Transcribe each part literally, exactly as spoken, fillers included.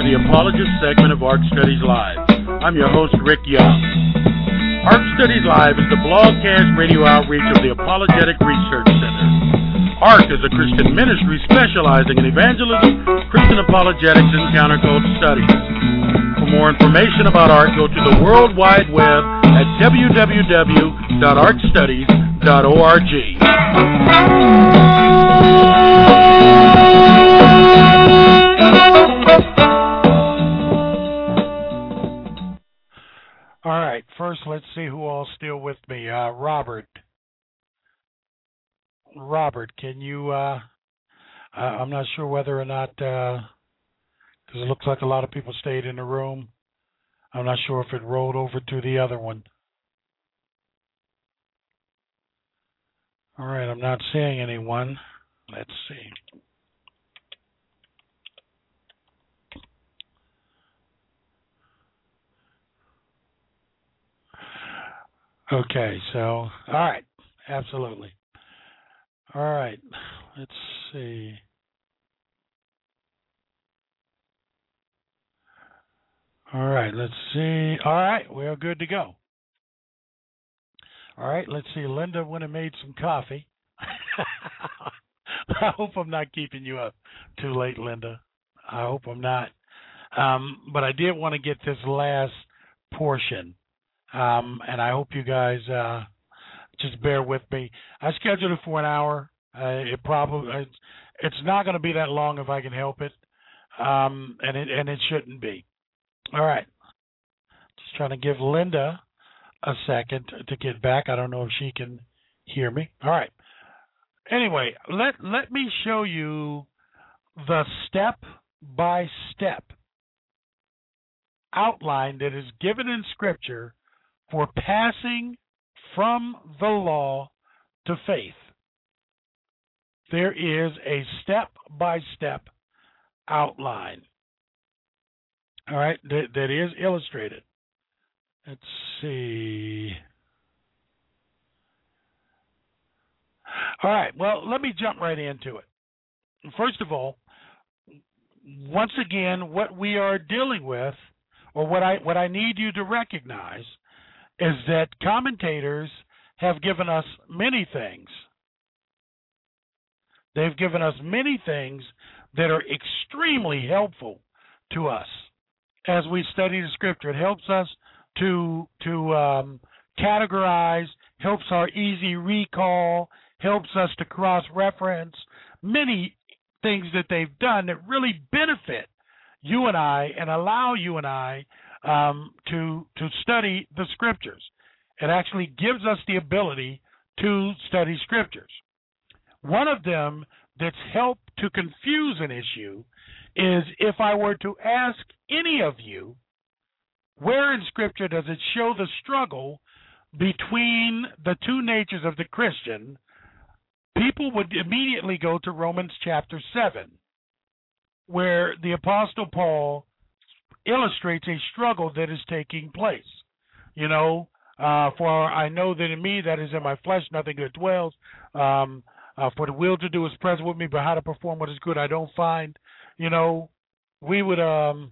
to the Apologist segment of Ark Studies Live. I'm your host, Rick Young. Ark Studies Live is the blogcast radio outreach of the Apologetic Research Center. Ark is a Christian ministry specializing in evangelism, Christian apologetics, and counterculture studies. For more information about Ark, go to the World Wide Web at w w w dot ark studies dot org. All right, first let's see who all's still with me. Uh, Robert. Robert, can you, uh, uh, I'm not sure whether or not, because uh, it looks like a lot of people stayed in the room. I'm not sure if it rolled over to the other one. All right, I'm not seeing anyone. Let's see. Okay, so, all right, absolutely. All right, let's see. All right, let's see. All right, we're good to go. All right, let's see. Linda went and made some coffee. I hope I'm not keeping you up too late, Linda. I hope I'm not. Um, but I did want to get this last portion, um, and I hope you guys uh, just bear with me. I scheduled it for an hour. Uh, it probably it's not going to be that long if I can help it, um, and it and it shouldn't be. All right, just trying to give Linda a second to get back. I don't know if she can hear me. All right. Anyway, let let me show you the step-by-step outline that is given in Scripture for passing from the law to faith. There is a step-by-step outline, all right, that, that is illustrated. Let's see. All right, well, let me jump right into it. First of all, once again, what we are dealing with, or what I what I need you to recognize, is that commentators have given us many things. They've given us many things that are extremely helpful to us as we study the Scripture. It helps us to to um, categorize, helps our easy recall, helps us to cross-reference, many things that they've done that really benefit you and I and allow you and I um, to to study the Scriptures. It actually gives us the ability to study Scriptures. One of them that's helped to confuse an issue is if I were to ask any of you, where in Scripture does it show the struggle between the two natures of the Christian? People would immediately go to Romans chapter seven, where the Apostle Paul illustrates a struggle that is taking place. You know, uh, for I know that in me, that is in my flesh, nothing good dwells. Um, uh, for the will to do is present with me, but how to perform what is good I don't find. You know, we would, um,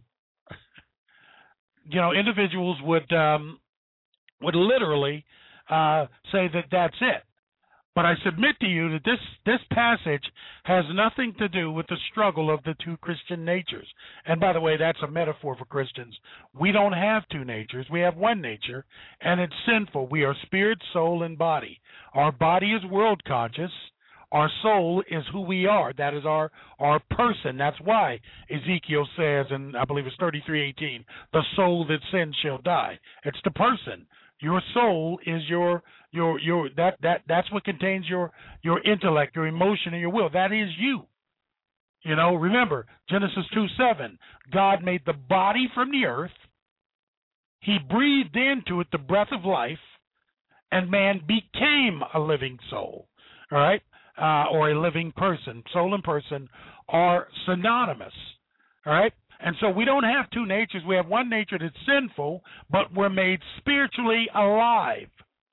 you know, individuals would um, would literally uh, say that that's it. But I submit to you that this, this passage has nothing to do with the struggle of the two Christian natures. And by the way, that's a metaphor for Christians. We don't have two natures. We have one nature, and it's sinful. We are spirit, soul, and body. Our body is world conscious. Our soul is who we are. That is our, our person. That's why Ezekiel says, and I believe it's thirty-three eighteen, the soul that sins shall die. It's the person. Your soul is your your your that that that's what contains your your intellect, your emotion, and your will. That is you. You know, remember Genesis two seven. God made the body from the earth. He breathed into it the breath of life, and man became a living soul. All right, uh, or a living person. Soul and person are synonymous. All right. And so we don't have two natures. We have one nature that's sinful, but we're made spiritually alive.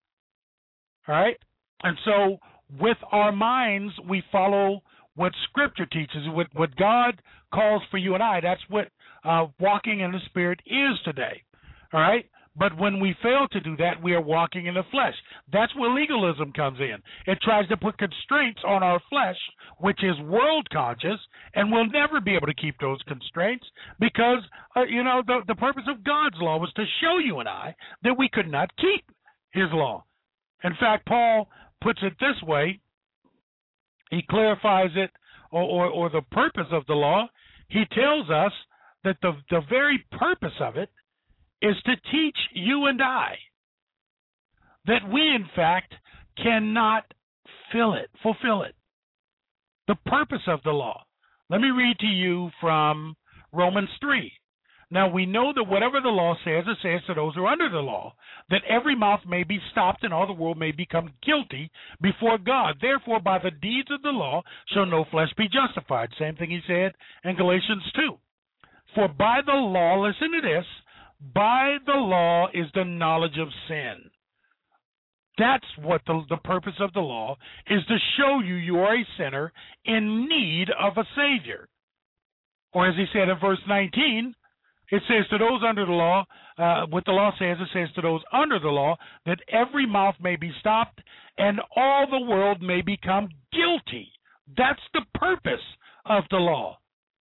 All right? And so with our minds, we follow what Scripture teaches, what, what God calls for you and I. That's what uh, walking in the Spirit is today. All right? But when we fail to do that, we are walking in the flesh. That's where legalism comes in. It tries to put constraints on our flesh, which is world conscious, and we'll never be able to keep those constraints because, uh, you know, the, the purpose of God's law was to show you and I that we could not keep his law. In fact, Paul puts it this way. He clarifies it, or, or, or the purpose of the law. He tells us that the, the very purpose of it is to teach you and I that we, in fact, cannot fill it, fulfill it. The purpose of the law. Let me read to you from Romans three. Now, we know that whatever the law says, it says to those who are under the law, that every mouth may be stopped and all the world may become guilty before God. Therefore, by the deeds of the law shall no flesh be justified. Same thing he said in Galatians two. For by the law, listen to this, by the law is the knowledge of sin. That's what the, the purpose of the law is, to show you you are a sinner in need of a Savior. Or as he said in verse nineteen, it says to those under the law, uh, what the law says, it says to those under the law, that every mouth may be stopped and all the world may become guilty. That's the purpose of the law.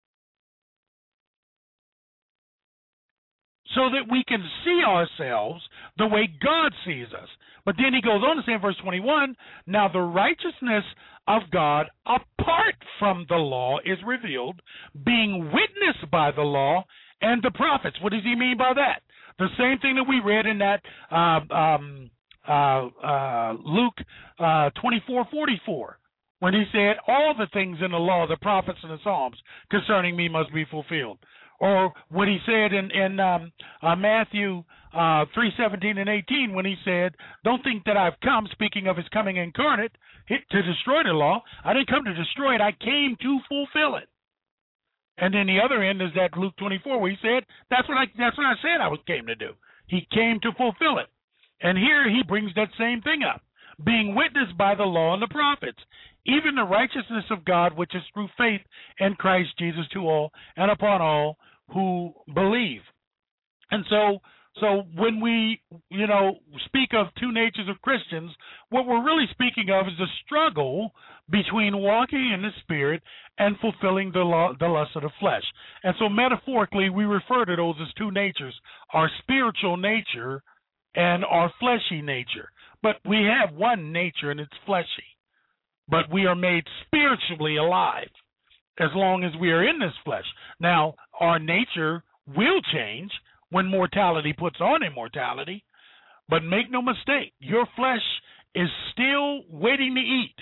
So that we can see ourselves the way God sees us. But then he goes on to say in verse twenty-one, now the righteousness of God apart from the law is revealed, being witnessed by the law and the prophets. What does he mean by that? The same thing that we read in that uh, um, uh, uh, Luke uh, twenty-four forty-four, when he said, all the things in the law, the prophets and the Psalms concerning me must be fulfilled. Or what he said in, in um, uh, Matthew uh, three seventeen and eighteen, when he said, don't think that I've come, speaking of his coming incarnate, to destroy the law. I didn't come to destroy it. I came to fulfill it. And then the other end is that Luke twenty-four, where he said, that's what I that's what I said I was came to do. He came to fulfill it. And here he brings that same thing up, being witnessed by the law and the prophets, even the righteousness of God, which is through faith in Christ Jesus to all and upon all who believe. And so so when we, you know, speak of two natures of Christians, what we're really speaking of is the struggle between walking in the Spirit and fulfilling the law, the lust of the flesh. And so metaphorically, we refer to those as two natures, our spiritual nature and our fleshy nature. But we have one nature, and it's fleshy. But we are made spiritually alive as long as we are in this flesh. Now, our nature will change when mortality puts on immortality, but make no mistake, your flesh is still waiting to eat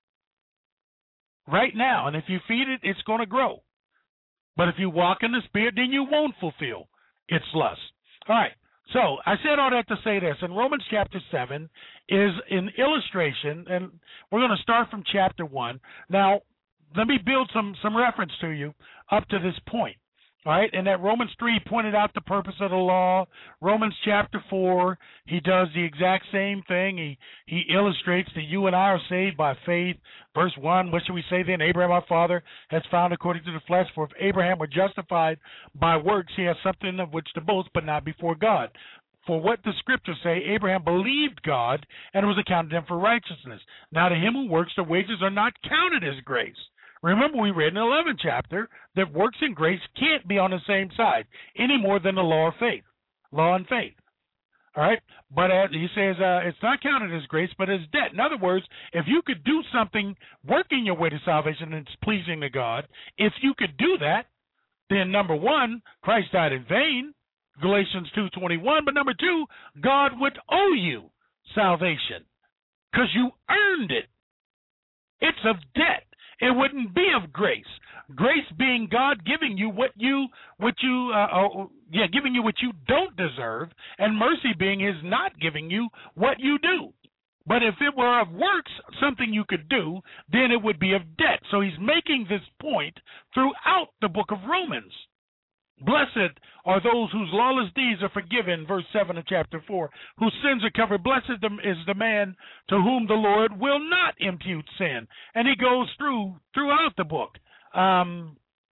right now, and if you feed it, it's going to grow. But if you walk in the Spirit, then you won't fulfill its lust. All right, so I said all that to say this. In Romans chapter seven is an illustration, and we're going to start from chapter one. Now, let me build some, some reference to you up to this point. All right, and that Romans three pointed out the purpose of the law. Romans chapter four, he does the exact same thing. He he illustrates that you and I are saved by faith. Verse one, what should we say then? Abraham our father has found according to the flesh, for if Abraham were justified by works, he has something of which to boast, but not before God. For what the scriptures say, Abraham believed God, and it was accounted him for righteousness. Now to him who works, the wages are not counted as grace. Remember, we read in the eleventh chapter that works and grace can't be on the same side any more than the law of faith, law and faith. All right? But uh, he says uh, it's not counted as grace, but as debt. In other words, if you could do something, working your way to salvation and it's pleasing to God, if you could do that, then number one, Christ died in vain, Galatians two twenty-one. But number two, God would owe you salvation because you earned it. It's of debt. It wouldn't be of grace. Grace being God giving you what you, what you, uh, uh, yeah, giving you what you don't deserve, and mercy being His not giving you what you do. But if it were of works, something you could do, then it would be of debt. So he's making this point throughout the book of Romans. Blessed are those whose lawless deeds are forgiven, verse seven of chapter four, whose sins are covered. Blessed is the man to whom the Lord will not impute sin. And he goes through throughout the book. Um,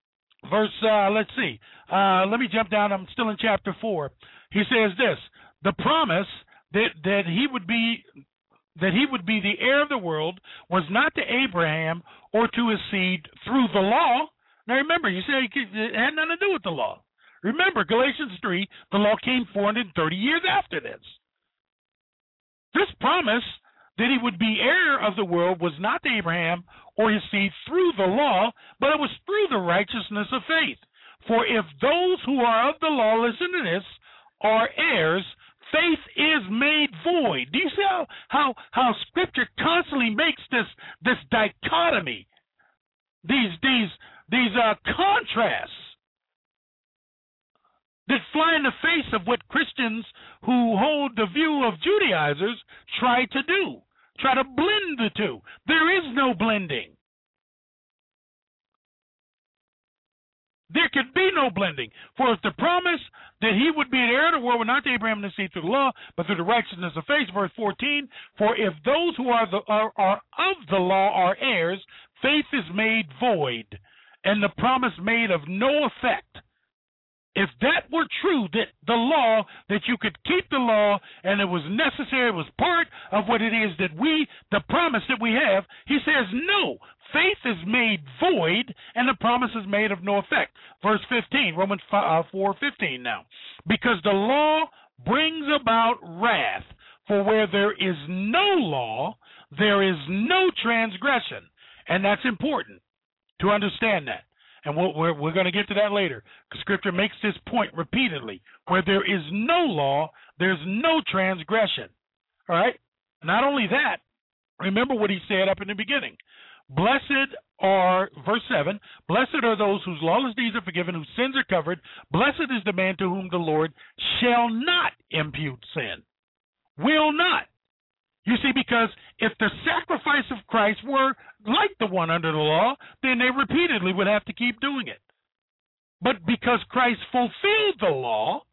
verse, uh, let's see. Uh, let me jump down. I'm still in chapter four. He says this, the promise that, that he would be that he would be the heir of the world was not to Abraham or to his seed through the law. Now remember, you say it had nothing to do with the law. Remember, Galatians three, the law came four hundred thirty years after this. This promise that he would be heir of the world was not to Abraham or his seed through the law, but it was through the righteousness of faith. For if those who are of the law, listen to this, are heirs, faith is made void. Do you see how, how, how Scripture constantly makes this, this dichotomy, these, these, these uh, contrasts that fly in the face of what Christians who hold the view of Judaizers try to do, try to blend the two. There is no blending. There could be no blending. For if the promise that he would be an heir of the world were not to Abraham and his seed through the law, but through the righteousness of faith, verse fourteen, for if those who are, the, are, are of the law are heirs, faith is made void, and the promise made of no effect. If that were true, that the law, that you could keep the law and it was necessary, it was part of what it is that we, the promise that we have, he says, no, faith is made void and the promise is made of no effect. Verse fifteen, Romans four fifteen now. Because the law brings about wrath, for where there is no law, there is no transgression. And that's important to understand that. And we'll, we're, we're going to get to that later, because Scripture makes this point repeatedly. Where there is no law, there's no transgression. All right? Not only that, remember what he said up in the beginning. Blessed are, verse seven, blessed are those whose lawless deeds are forgiven, whose sins are covered. Blessed is the man to whom the Lord shall not impute sin. Will not. You see, because if the sacrifice of Christ were like the one under the law, then they repeatedly would have to keep doing it. But because Christ fulfilled the law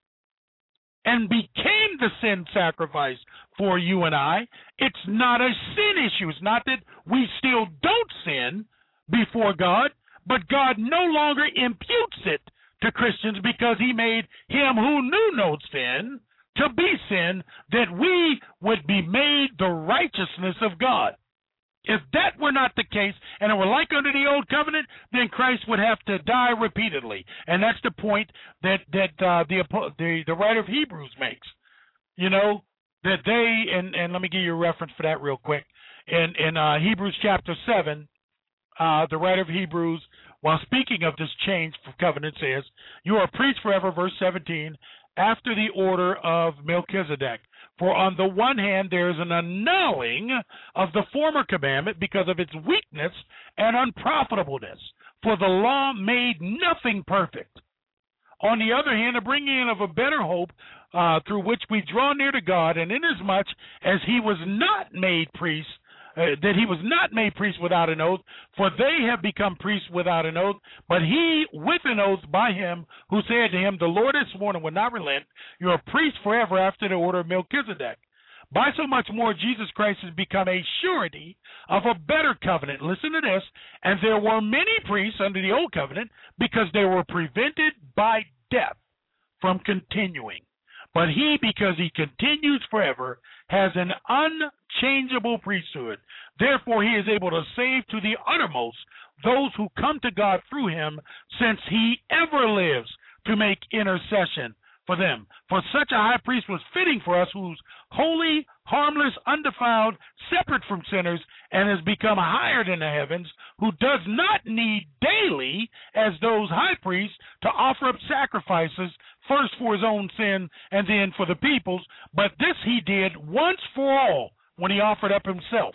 and became the sin sacrifice for you and I, it's not a sin issue. It's not that we still don't sin before God, but God no longer imputes it to Christians because he made him who knew no sin to be sin, that we would be made the righteousness of God. If that were not the case, and it were like under the old covenant, then Christ would have to die repeatedly. And that's the point that that uh, the, the the writer of Hebrews makes. You know, that they, and, and let me give you a reference for that real quick. In, in uh, Hebrews chapter seven, uh, the writer of Hebrews, while speaking of this change for covenant, says, you are priests forever, verse seventeen, after the order of Melchizedek. For on the one hand, there is an annulling of the former commandment because of its weakness and unprofitableness, for the law made nothing perfect. On the other hand, a bringing in of a better hope uh, through which we draw near to God, and inasmuch as he was not made priest, Uh, that he was not made priest without an oath, for they have become priests without an oath, but he with an oath by him who said to him, the Lord has sworn and will not relent, you are priests forever after the order of Melchizedek. By so much more, Jesus Christ has become a surety of a better covenant. Listen to this. And there were many priests under the old covenant because they were prevented by death from continuing. But he, because he continues forever, has an unchangeable priesthood. Therefore, he is able to save to the uttermost those who come to God through him, since he ever lives to make intercession for them. For such a high priest was fitting for us, who's holy, harmless, undefiled, separate from sinners, and has become higher than the heavens, who does not need daily, as those high priests, to offer up sacrifices, first for his own sin and then for the people's, but this he did once for all when he offered up himself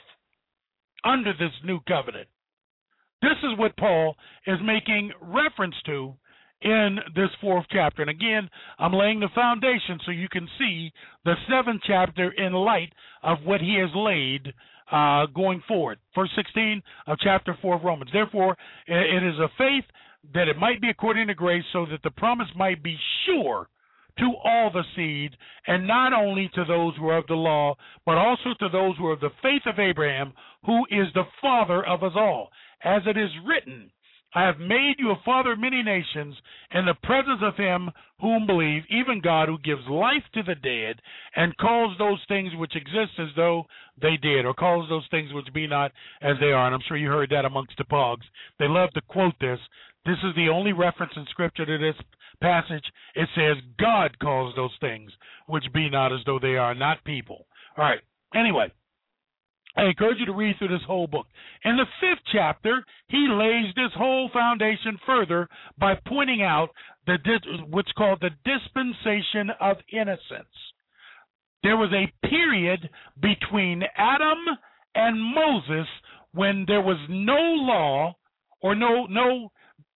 under this new covenant. This is what Paul is making reference to in this fourth chapter. And again, I'm laying the foundation so you can see the seventh chapter in light of what he has laid uh, going forward. Verse sixteen of chapter four of Romans. Therefore, it is a faith that it might be according to grace, so that the promise might be sure to all the seed, and not only to those who are of the law, but also to those who are of the faith of Abraham, who is the father of us all. As it is written, I have made you a father of many nations in the presence of him whom believe, even God, who gives life to the dead and calls those things which exist as though they did, or calls those things which be not as they are. And I'm sure you heard that amongst the pogs. They love to quote this. This is the only reference in Scripture to this passage. It says God calls those things which be not as though they are, not people. All right. Anyway, I encourage you to read through this whole book. In the fifth chapter, he lays this whole foundation further by pointing out the what's called the dispensation of innocence. There was a period between Adam and Moses when there was no law or no no,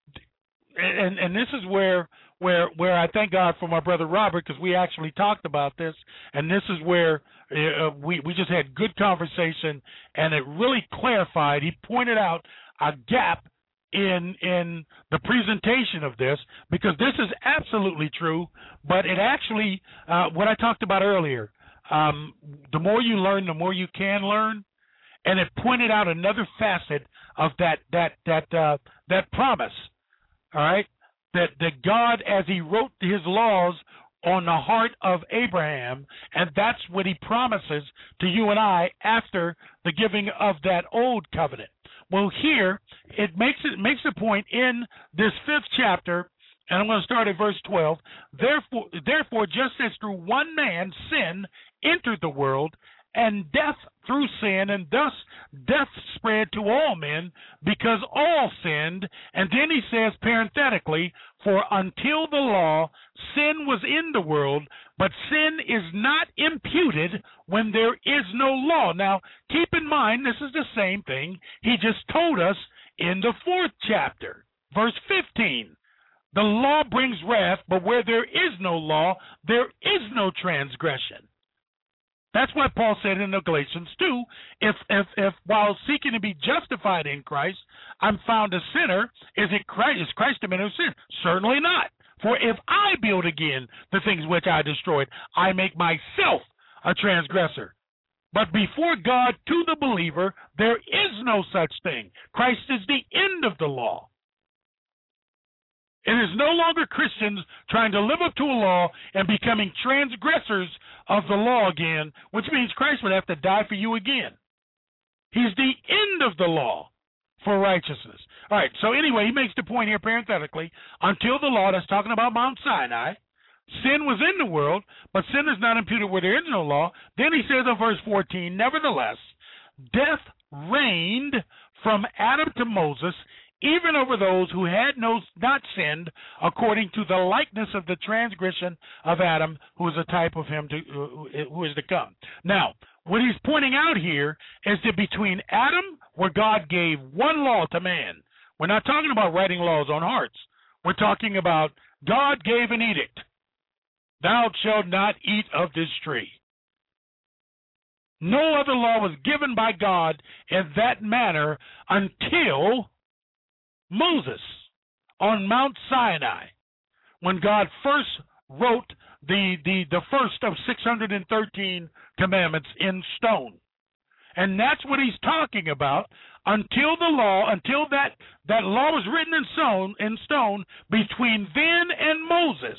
and and this is where where where I thank God for my brother Robert, because we actually talked about this, and this is where. Uh, we, we just had good conversation, and it really clarified. He pointed out a gap in in the presentation of this, because this is absolutely true, but it actually, uh, what I talked about earlier, um, the more you learn, the more you can learn, and it pointed out another facet of that that that uh, that promise. All right, that that God, as He wrote His laws on the heart of Abraham, and that's what he promises to you and I after the giving of that old covenant. Well, here it makes it makes a point in this fifth chapter, and I'm going to start at verse twelve. Therefore, therefore, just as through one man sin entered the world, and death through sin, and thus death spread to all men because all sinned. And then he says parenthetically, for until the law, sin was in the world, but sin is not imputed when there is no law. Now, keep in mind, this is the same thing he just told us in the fourth chapter, verse fifteen. The law brings wrath, but where there is no law, there is no transgression. That's why Paul said in the Galatians two, if, if, if while seeking to be justified in Christ, I'm found a sinner, is it Christ, is Christ a man who sinned? Certainly not. For if I build again the things which I destroyed, I make myself a transgressor. But before God, to the believer, there is no such thing. Christ is the end of the law. It is no longer Christians trying to live up to a law and becoming transgressors of the law again, which means Christ would have to die for you again. He's the end of the law for righteousness. All right, so anyway, he makes the point here parenthetically, until the law, that's talking about Mount Sinai, sin was in the world, but sin is not imputed where there is no law. Then he says in verse fourteen, nevertheless, death reigned from Adam to Moses, even over those who had no, not sinned, according to the likeness of the transgression of Adam, who is a type of him to, uh, who is to come. Now, what he's pointing out here is that between Adam, where God gave one law to man, we're not talking about writing laws on hearts. We're talking about God gave an edict. Thou shalt not eat of this tree. No other law was given by God in that manner until Moses on Mount Sinai, when God first wrote the, the, the first of six hundred thirteen commandments in stone. And that's what he's talking about. Until the law, until that, that law was written in stone, in stone, between then and Moses,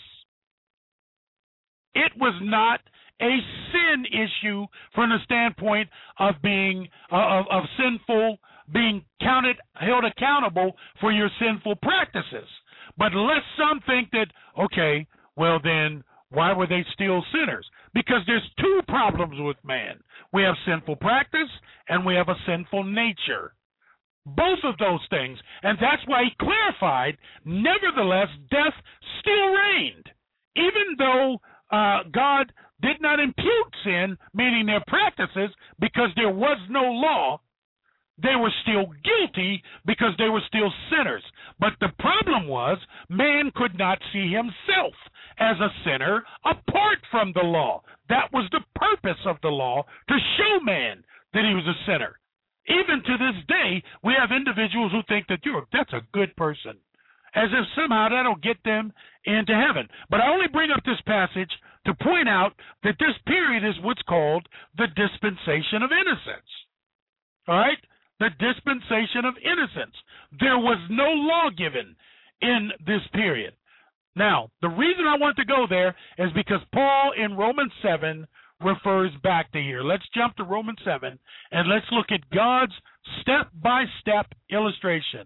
it was not a sin issue from the standpoint of being uh, of, of sinful, being counted, held accountable for your sinful practices. But lest some think that, okay, well then, why were they still sinners? Because there's two problems with man. We have sinful practice and we have a sinful nature. Both of those things. And that's why he clarified, nevertheless, death still reigned. Even though uh, God did not impute sin, meaning their practices, because there was no law, they were still guilty because they were still sinners. But the problem was, man could not see himself as a sinner apart from the law. That was the purpose of the law, to show man that he was a sinner. Even to this day, we have individuals who think that you're that's a good person, as if somehow that'll get them into heaven. But I only bring up this passage to point out that this period is what's called the dispensation of innocence. All right? the dispensation of innocence. There was no law given in this period. Now, the reason I want to go there is because Paul in Romans seven refers back to here. Let's jump to Romans seven and let's look at God's step-by-step illustration.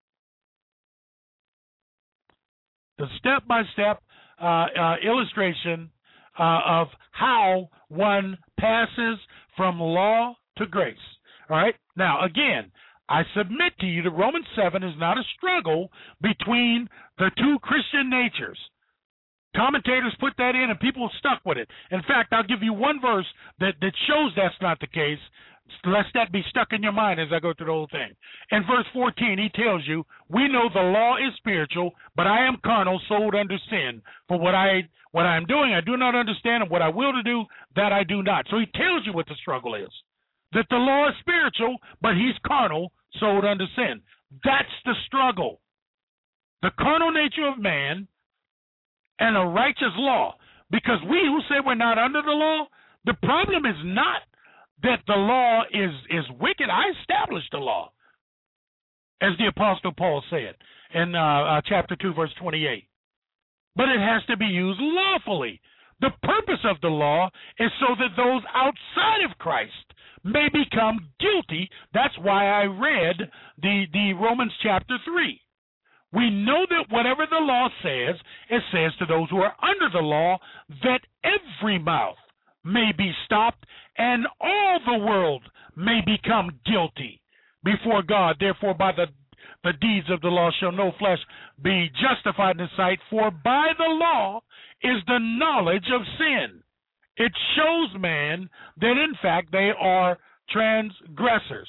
The step-by-step uh, uh, illustration uh, of how one passes from law to grace. All right? Now, again, I submit to you that Romans seven is not a struggle between the two Christian natures. Commentators put that in and people stuck with it. In fact, I'll give you one verse that, that shows that's not the case, lest that be stuck in your mind as I go through the whole thing. In verse fourteen, he tells you, we know the law is spiritual, but I am carnal, sold under sin. For what I what I am doing, I do not understand, and what I will to do, that I do not. So he tells you what the struggle is. That the law is spiritual, but he's carnal, sold under sin. That's the struggle. The carnal nature of man and a righteous law. Because we who say we're not under the law, the problem is not that the law is, is wicked. I established the law, as the Apostle Paul said in uh, uh, chapter two, verse twenty-eight. But it has to be used lawfully. The purpose of the law is so that those outside of Christ may become guilty. That's why I read the, the Romans chapter three. We know that whatever the law says, it says to those who are under the law that every mouth may be stopped and all the world may become guilty before God. Therefore, by the, the deeds of the law shall no flesh be justified in his sight, for by the law is the knowledge of sin. It shows man that, in fact, they are transgressors.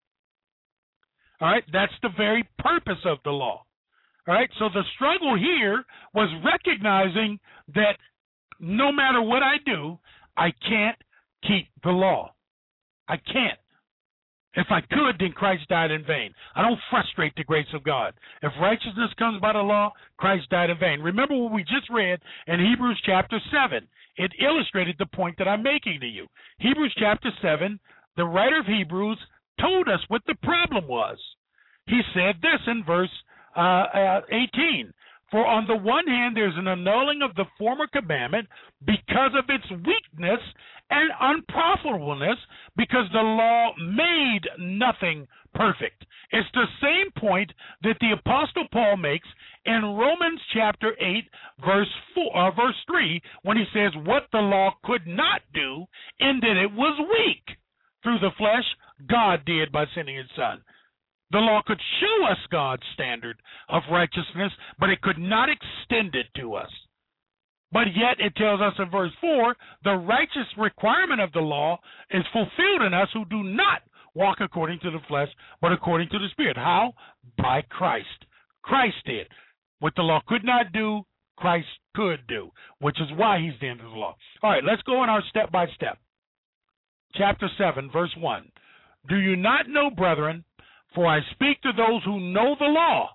All right, that's the very purpose of the law. All right, so the struggle here was recognizing that no matter what I do, I can't keep the law. I can't. If I could, then Christ died in vain. I don't frustrate the grace of God. If righteousness comes by the law, Christ died in vain. Remember what we just read in Hebrews chapter seven. It illustrated the point that I'm making to you. Hebrews chapter seven, the writer of Hebrews told us what the problem was. He said this in verse uh, uh, eighteen. For on the one hand, there's an annulling of the former commandment because of its weakness and unprofitableness, because the law made nothing perfect. It's the same point that the Apostle Paul makes in Romans chapter eight, verse four, uh, verse three, when he says, what the law could not do, in that it was weak through the flesh, God did by sending his Son. The law could show us God's standard of righteousness, but it could not extend it to us. But yet it tells us in verse four, the righteous requirement of the law is fulfilled in us who do not walk according to the flesh, but according to the Spirit. How? By Christ. Christ did. What the law could not do, Christ could do, which is why he's the end of the law. All right, let's go on our step by step. Chapter seven, verse one. Do you not know, brethren, for I speak to those who know the law.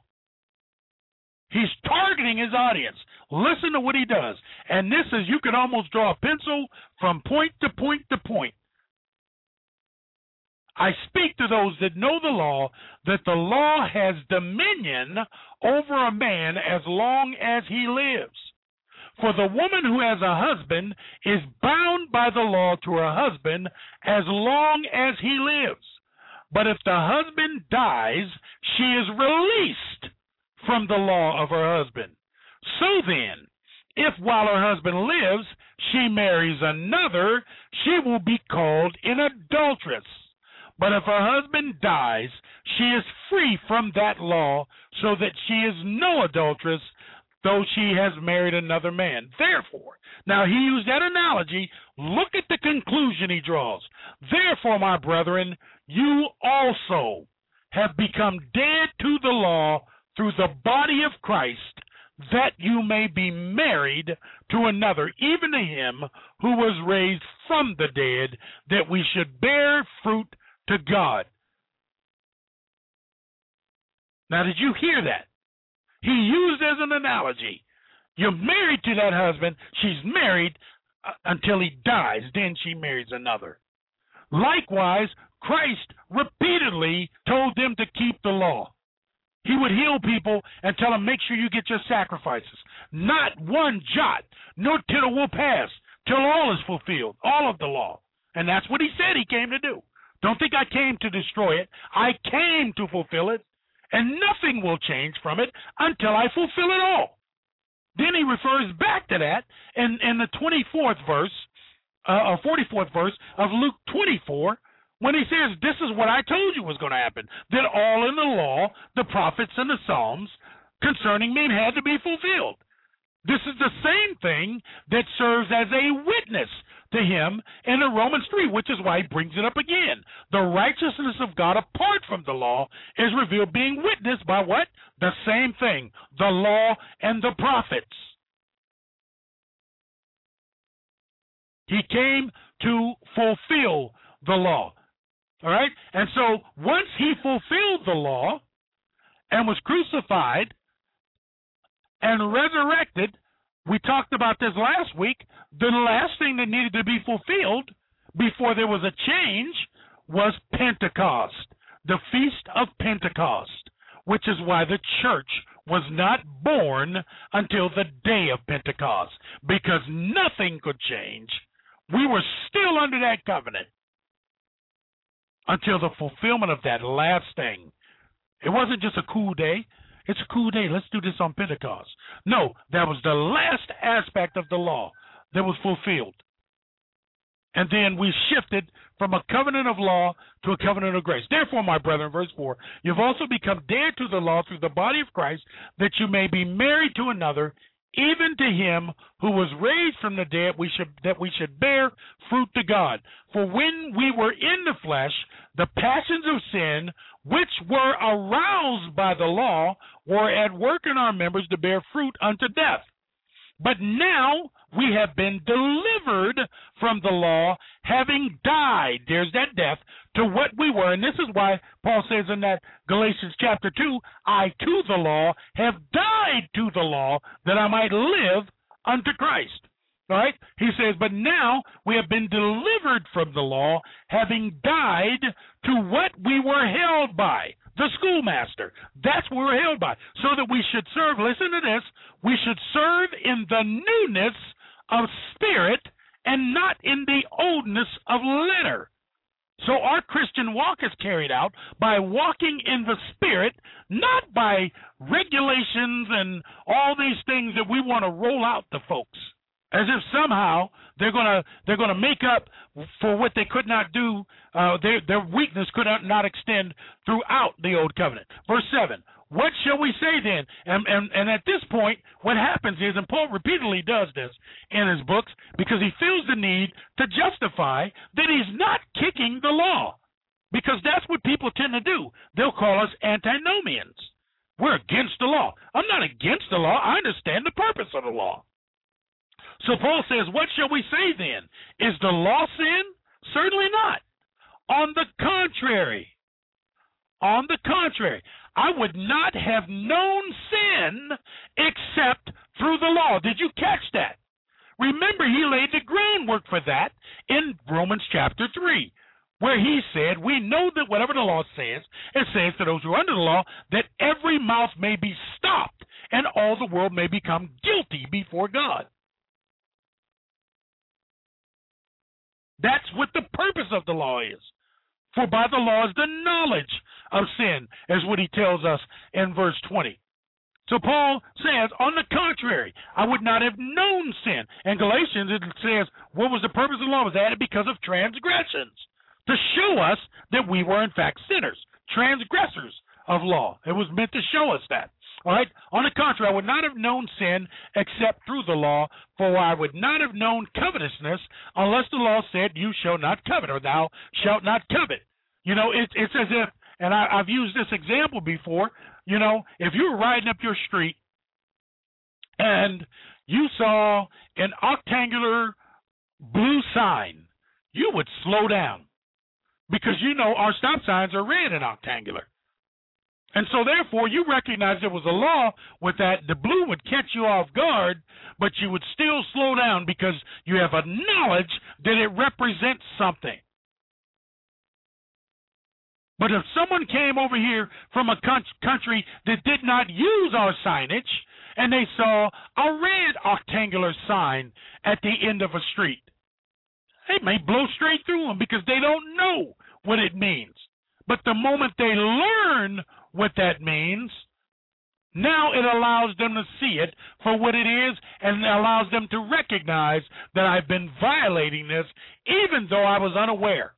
He's targeting his audience. Listen to what he does. And this is, you could almost draw a pencil from point to point to point. I speak to those that know the law, that the law has dominion over a man as long as he lives. For the woman who has a husband is bound by the law to her husband as long as he lives. But if the husband dies, she is released from the law of her husband. So then, if while her husband lives, she marries another, she will be called an adulteress. But if her husband dies, she is free from that law, so that she is no adulteress, though she has married another man. Therefore, now he used that analogy, look at the conclusion he draws. Therefore, my brethren, you also have become dead to the law through the body of Christ, that you may be married to another, even to him who was raised from the dead, that we should bear fruit to God. Now, did you hear that? He used as an analogy. You're married to that husband. She's married uh, until he dies. Then she marries another. Likewise, Christ repeatedly told them to keep the law. He would heal people and tell them, make sure you get your sacrifices. Not one jot, no tittle will pass till all is fulfilled, all of the law. And that's what he said he came to do. Don't think I came to destroy it. I came to fulfill it, and nothing will change from it until I fulfill it all. Then he refers back to that in, in the twenty-fourth verse, uh, or forty-fourth verse of Luke twenty-four, when he says, this is what I told you was going to happen, that all in the law, the prophets and the Psalms concerning me had to be fulfilled. This is the same thing that serves as a witness to him in the Romans three, which is why he brings it up again. The righteousness of God apart from the law is revealed, being witnessed by what? The same thing, the law and the prophets. He came to fulfill the law. All right? And so once he fulfilled the law and was crucified and resurrected, we talked about this last week, the last thing that needed to be fulfilled before there was a change was Pentecost, the Feast of Pentecost, which is why the church was not born until the day of Pentecost, because nothing could change. We were still under that covenant until the fulfillment of that last thing. It wasn't just a cool day. It's a cool day. Let's do this on Pentecost. No, that was the last aspect of the law that was fulfilled. And then we shifted from a covenant of law to a covenant of grace. Therefore, my brethren, verse four, you've also become dead to the law through the body of Christ, that you may be married to another, even to him who was raised from the dead, we should, that we should bear fruit to God. For when we were in the flesh, the passions of sin, which were aroused by the law, were at work in our members to bear fruit unto death. But now we have been delivered from the law, having died, there's that death, to what we were. And this is why Paul says in that Galatians chapter two, I to the law have died to the law, that I might live unto Christ. All right? He says, but now we have been delivered from the law, having died to what we were held by, the schoolmaster. That's what we're held by. So that we should serve, listen to this, we should serve in the newness of spirit and not in the oldness of letter. So our Christian walk is carried out by walking in the Spirit, not by regulations and all these things that we want to roll out to folks, as if somehow they're gonna they're gonna make up for what they could not do. Uh, their their weakness could not, not extend throughout the old covenant. Verse seven. What shall we say then? And, and and at this point, what happens is, and Paul repeatedly does this in his books, because he feels the need to justify that he's not kicking the law, because that's what people tend to do. They'll call us antinomians. We're against the law. I'm not against the law. I understand the purpose of the law. So Paul says, what shall we say then? Is the law sin? Certainly not. On the contrary. On the contrary. I would not have known sin except through the law. Did you catch that? Remember, he laid the groundwork for that in Romans chapter three, where he said, we know that whatever the law says, it says to those who are under the law, that every mouth may be stopped and all the world may become guilty before God. That's what the purpose of the law is. For by the law is the knowledge of sin, is what he tells us in verse twenty. So Paul says, on the contrary, I would not have known sin. In Galatians, it says, what was the purpose of the law? It was added because of transgressions, to show us that we were in fact sinners, transgressors of law. It was meant to show us that. All right. On the contrary, I would not have known sin except through the law, for I would not have known covetousness unless the law said, you shall not covet, or thou shalt not covet. You know, it, it's as if, and I, I've used this example before, you know, if you were riding up your street and you saw an octangular blue sign, you would slow down, because you know our stop signs are red and octangular. And so, therefore, you recognize there was a law with that. The blue would catch you off guard, but you would still slow down because you have a knowledge that it represents something. But if someone came over here from a country that did not use our signage, and they saw a red octangular sign at the end of a street, they may blow straight through them because they don't know what it means. But the moment they learn what that means, now it allows them to see it for what it is, and allows them to recognize that I've been violating this even though I was unaware.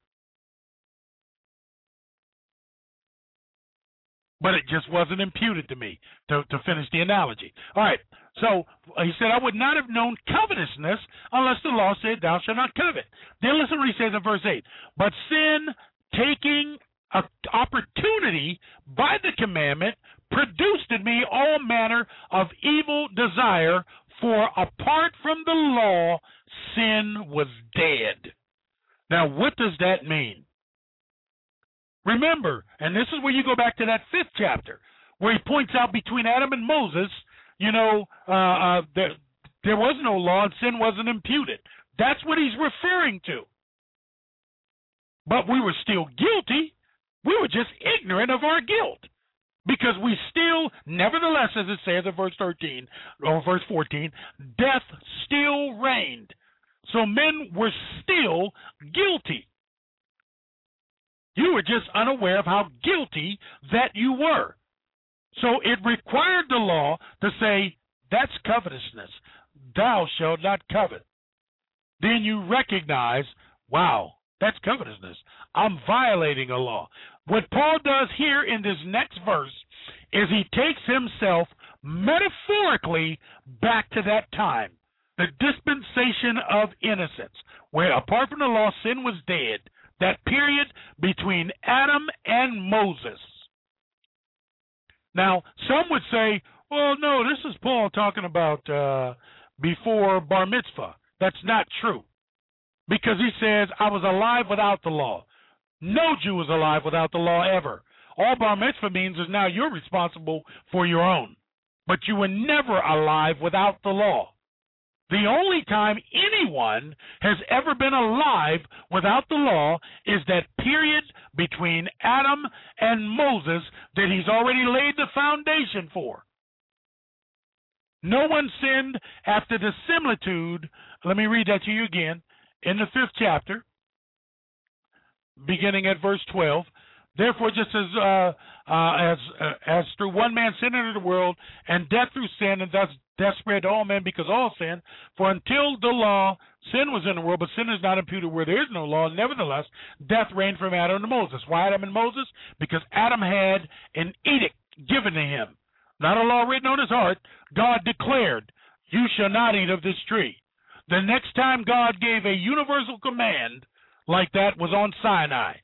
But it just wasn't imputed to me, to, to finish the analogy. All right, so he said, I would not have known covetousness unless the law said, thou shalt not covet. Then listen to what he says in verse eight. But sin, taking an opportunity by the commandment, produced in me all manner of evil desire, for apart from the law, sin was dead. Now, what does that mean? Remember, and this is where you go back to that fifth chapter, where he points out between Adam and Moses, you know, uh, uh, there, there was no law and sin wasn't imputed. That's what he's referring to. But we were still guilty. We were just ignorant of our guilt. Because we still, nevertheless, as it says in verse thirteen or verse fourteen, death still reigned. So men were still guilty. You were just unaware of how guilty that you were. So it required the law to say, that's covetousness. Thou shalt not covet. Then you recognize, wow, that's covetousness. I'm violating a law. What Paul does here in this next verse is he takes himself metaphorically back to that time, the dispensation of innocence, where apart from the law, sin was dead. That period between Adam and Moses. Now, some would say, well, no, this is Paul talking about uh, before Bar Mitzvah. That's not true. Because he says, I was alive without the law. No Jew was alive without the law ever. All Bar Mitzvah means is now you're responsible for your own. But you were never alive without the law. The only time anyone has ever been alive without the law is that period between Adam and Moses that he's already laid the foundation for. No one sinned after the similitude. Let me read that to you again. In the fifth chapter, beginning at verse twelve, therefore, just as uh, uh, as uh, as through one man sin entered the world, and death through sin, and thus death spread to all men because all sin. For until the law, sin was in the world, but sin is not imputed where there is no law. Nevertheless, death reigned from Adam to Moses. Why Adam and Moses? Because Adam had an edict given to him, not a law written on his heart. God declared, "You shall not eat of this tree." The next time God gave a universal command like that was on Sinai.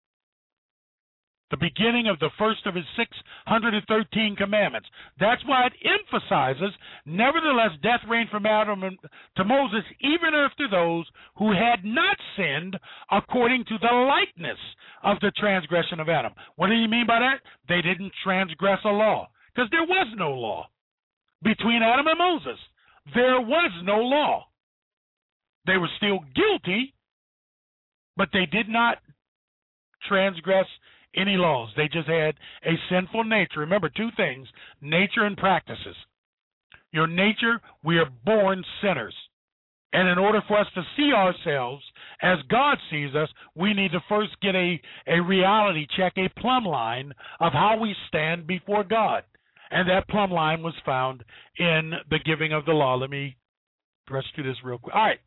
The beginning of the first of his six hundred thirteen commandments. That's why it emphasizes, nevertheless, death reigned from Adam to Moses, even after those who had not sinned according to the likeness of the transgression of Adam. What do you mean by that? They didn't transgress a law, because there was no law between Adam and Moses. There was no law. They were still guilty, but they did not transgress any laws. They just had a sinful nature. Remember two things, nature and practices. Your nature, we are born sinners. And in order for us to see ourselves as God sees us, we need to first get a, a reality check, a plumb line of how we stand before God. And that plumb line was found in the giving of the law. Let me rush through this real quick. All right.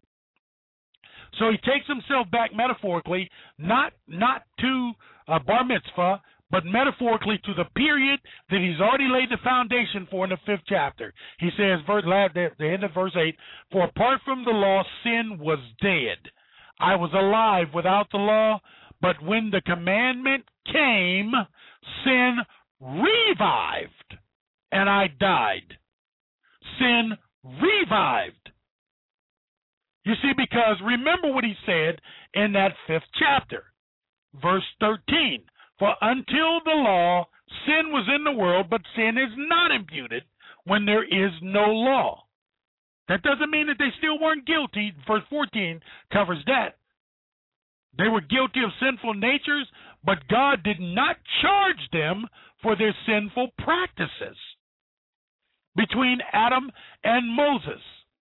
So he takes himself back metaphorically, not not to uh, Bar Mitzvah, but metaphorically to the period that he's already laid the foundation for in the fifth chapter. He says, verse, the end of verse eight, for apart from the law, sin was dead. I was alive without the law, but when the commandment came, sin revived, and I died. Sin revived. You see, because remember what he said in that fifth chapter, verse thirteen. For until the law, sin was in the world, but sin is not imputed when there is no law. That doesn't mean that they still weren't guilty. Verse fourteen covers that. They were guilty of sinful natures, but God did not charge them for their sinful practices. Between Adam and Moses,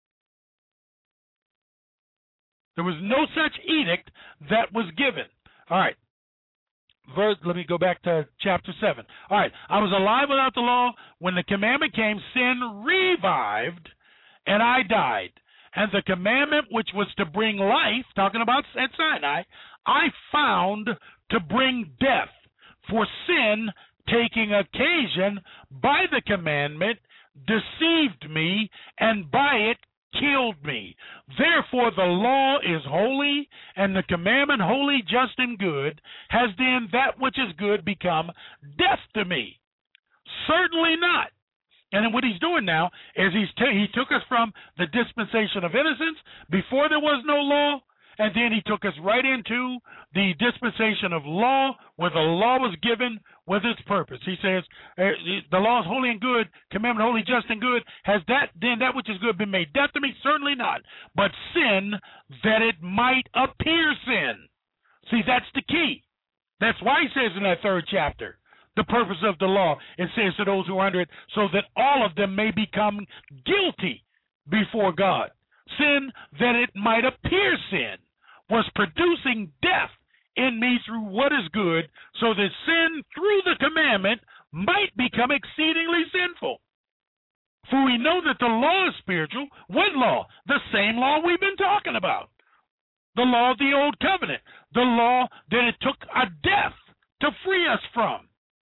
there was no such edict that was given. All right. Verse, let me go back to chapter seven. All right. I was alive without the law. When the commandment came, sin revived, and I died. And the commandment which was to bring life, talking about at Sinai, I found to bring death. For sin, taking occasion by the commandment, deceived me, and by it killed me. Therefore the law is holy, and the commandment holy, just, and good. Has then that which is good become death to me? Certainly not. And what he's doing now is he's t- he took us from the dispensation of innocence before there was no law, and then he took us right into the dispensation of law, where the law was given with its purpose. He says, the law is holy and good, commandment holy, just, and good. Has that then that which is good been made death to me? Certainly not. But sin, that it might appear sin. See, that's the key. That's why he says in that third chapter, the purpose of the law, it says to those who are under it, so that all of them may become guilty before God. Sin, that it might appear sin, was producing death in me through what is good, so that sin through the commandment might become exceedingly sinful. For we know that the law is spiritual. What law? The same law we've been talking about. The law of the old covenant. The law that it took a death to free us from.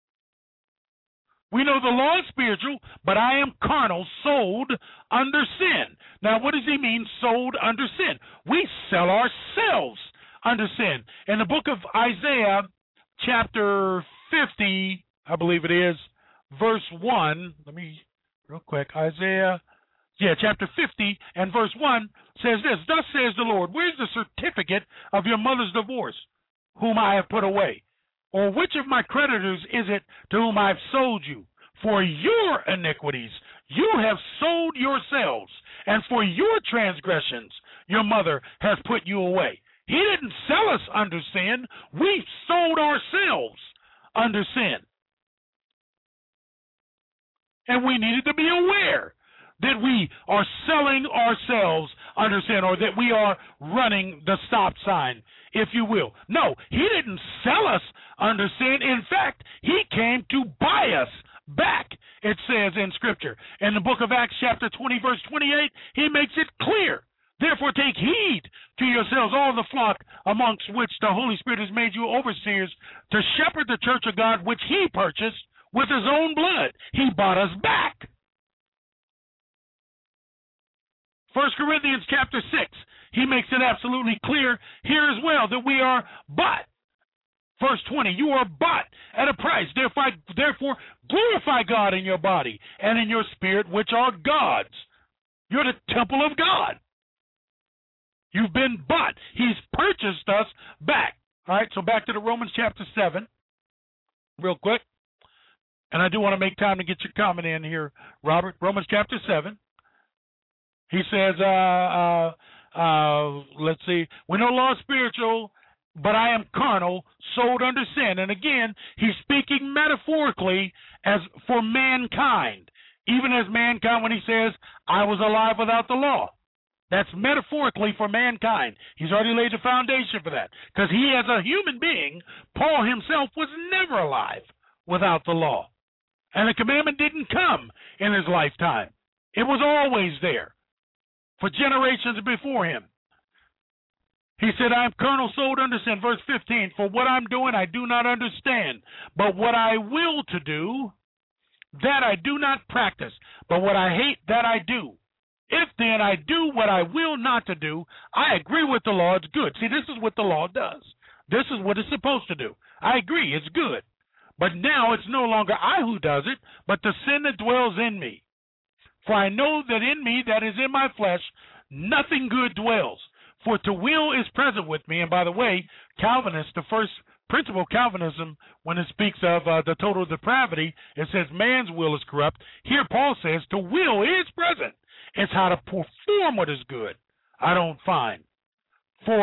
We know the law is spiritual, but I am carnal, sold under sin. Now, what does he mean, sold under sin? We sell ourselves under sin. In the book of Isaiah, chapter fifty, I believe it is, verse one, let me, real quick, Isaiah, yeah, chapter fifty and verse one says this, thus says the Lord, where's the certificate of your mother's divorce, whom I have put away? Or which of my creditors is it to whom I have sold you? For your iniquities you have sold yourselves, and for your transgressions your mother has put you away. He didn't sell us under sin. We sold ourselves under sin. And we needed to be aware that we are selling ourselves under sin, or that we are running the stop sign, if you will. No, he didn't sell us under sin. In fact, he came to buy us back, it says in Scripture. In the book of Acts chapter twenty, verse twenty-eight, he makes it clear. Therefore take heed to yourselves, all the flock amongst which the Holy Spirit has made you overseers, to shepherd the church of God, which he purchased with his own blood. He bought us back. First Corinthians chapter six, he makes it absolutely clear here as well that we are bought. Verse twenty, you are bought at a price. Therefore, therefore, glorify God in your body and in your spirit, which are God's. You're the temple of God. You've been bought. He's purchased us back. All right, so back to the Romans chapter seven, real quick. And I do want to make time to get your comment in here, Robert. Romans chapter seven. He says, uh, uh, uh, let's see, we know law is spiritual, but I am carnal, sold under sin. And again, he's speaking metaphorically as for mankind, even as mankind when he says, I was alive without the law. That's metaphorically for mankind. He's already laid the foundation for that. Because he, as a human being, Paul himself was never alive without the law. And the commandment didn't come in his lifetime. It was always there for generations before him. He said, I am carnal, sold under sin. Verse fifteen, for what I'm doing I do not understand, but what I will to do, that I do not practice. But what I hate, that I do. If then I do what I will not to do, I agree with the law, it's good. See, this is what the law does. This is what it's supposed to do. I agree, it's good. But now it's no longer I who does it, but the sin that dwells in me. For I know that in me, that is in my flesh, nothing good dwells. For to will is present with me. And by the way, Calvinists, the first principle of Calvinism, when it speaks of uh, the total depravity, it says man's will is corrupt. Here Paul says to will is present. It's how to perform what is good I don't find. For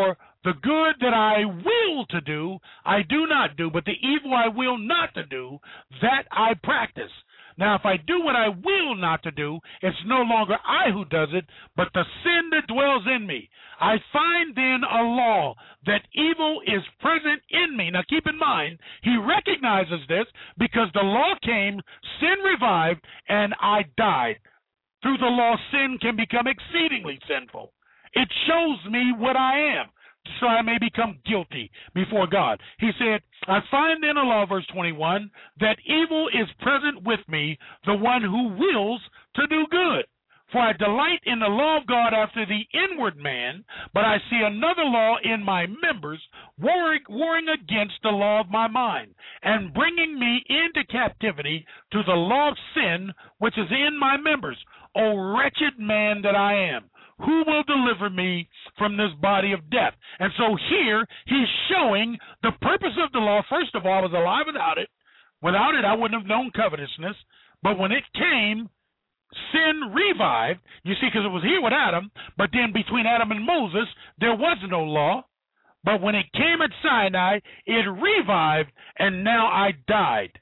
The good that I will to do, I do not do, but the evil I will not to do, that I practice. Now, if I do what I will not to do, it's no longer I who does it, but the sin that dwells in me. I find then a law that evil is present in me. Now, keep in mind, he recognizes this because the law came, sin revived, and I died. Through the law, sin can become exceedingly sinful. It shows me what I am, so I may become guilty before God. He said, I find in the law, verse twenty-one, that evil is present with me, the one who wills to do good. For I delight in the law of God after the inward man, but I see another law in my members, warring, warring against the law of my mind, and bringing me into captivity to the law of sin, which is in my members. O wretched man that I am, who will deliver me from this body of death? And so here he's showing the purpose of the law. First of all, I was alive without it. Without it, I wouldn't have known covetousness. But when it came, sin revived. You see, because it was here with Adam, but then between Adam and Moses, there was no law. But when it came at Sinai, it revived, and now I died.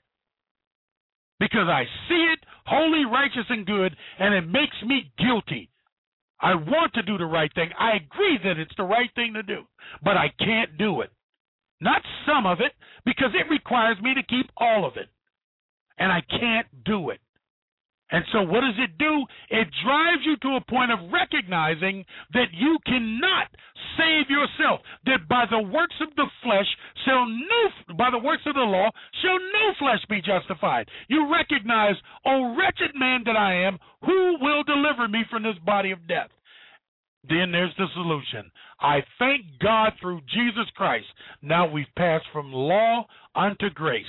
Because I see it, holy, righteous, and good, and it makes me guilty. I want to do the right thing. I agree that it's the right thing to do, but I can't do it. Not some of it, because it requires me to keep all of it, and I can't do it. And so what does it do? It drives you to a point of recognizing that you cannot save yourself, that by the works of the flesh shall no, by the works of the law shall no flesh be justified. You recognize, O wretched man that I am, who will deliver me from this body of death? Then there's the solution. I thank God through Jesus Christ. Now we've passed from law unto grace.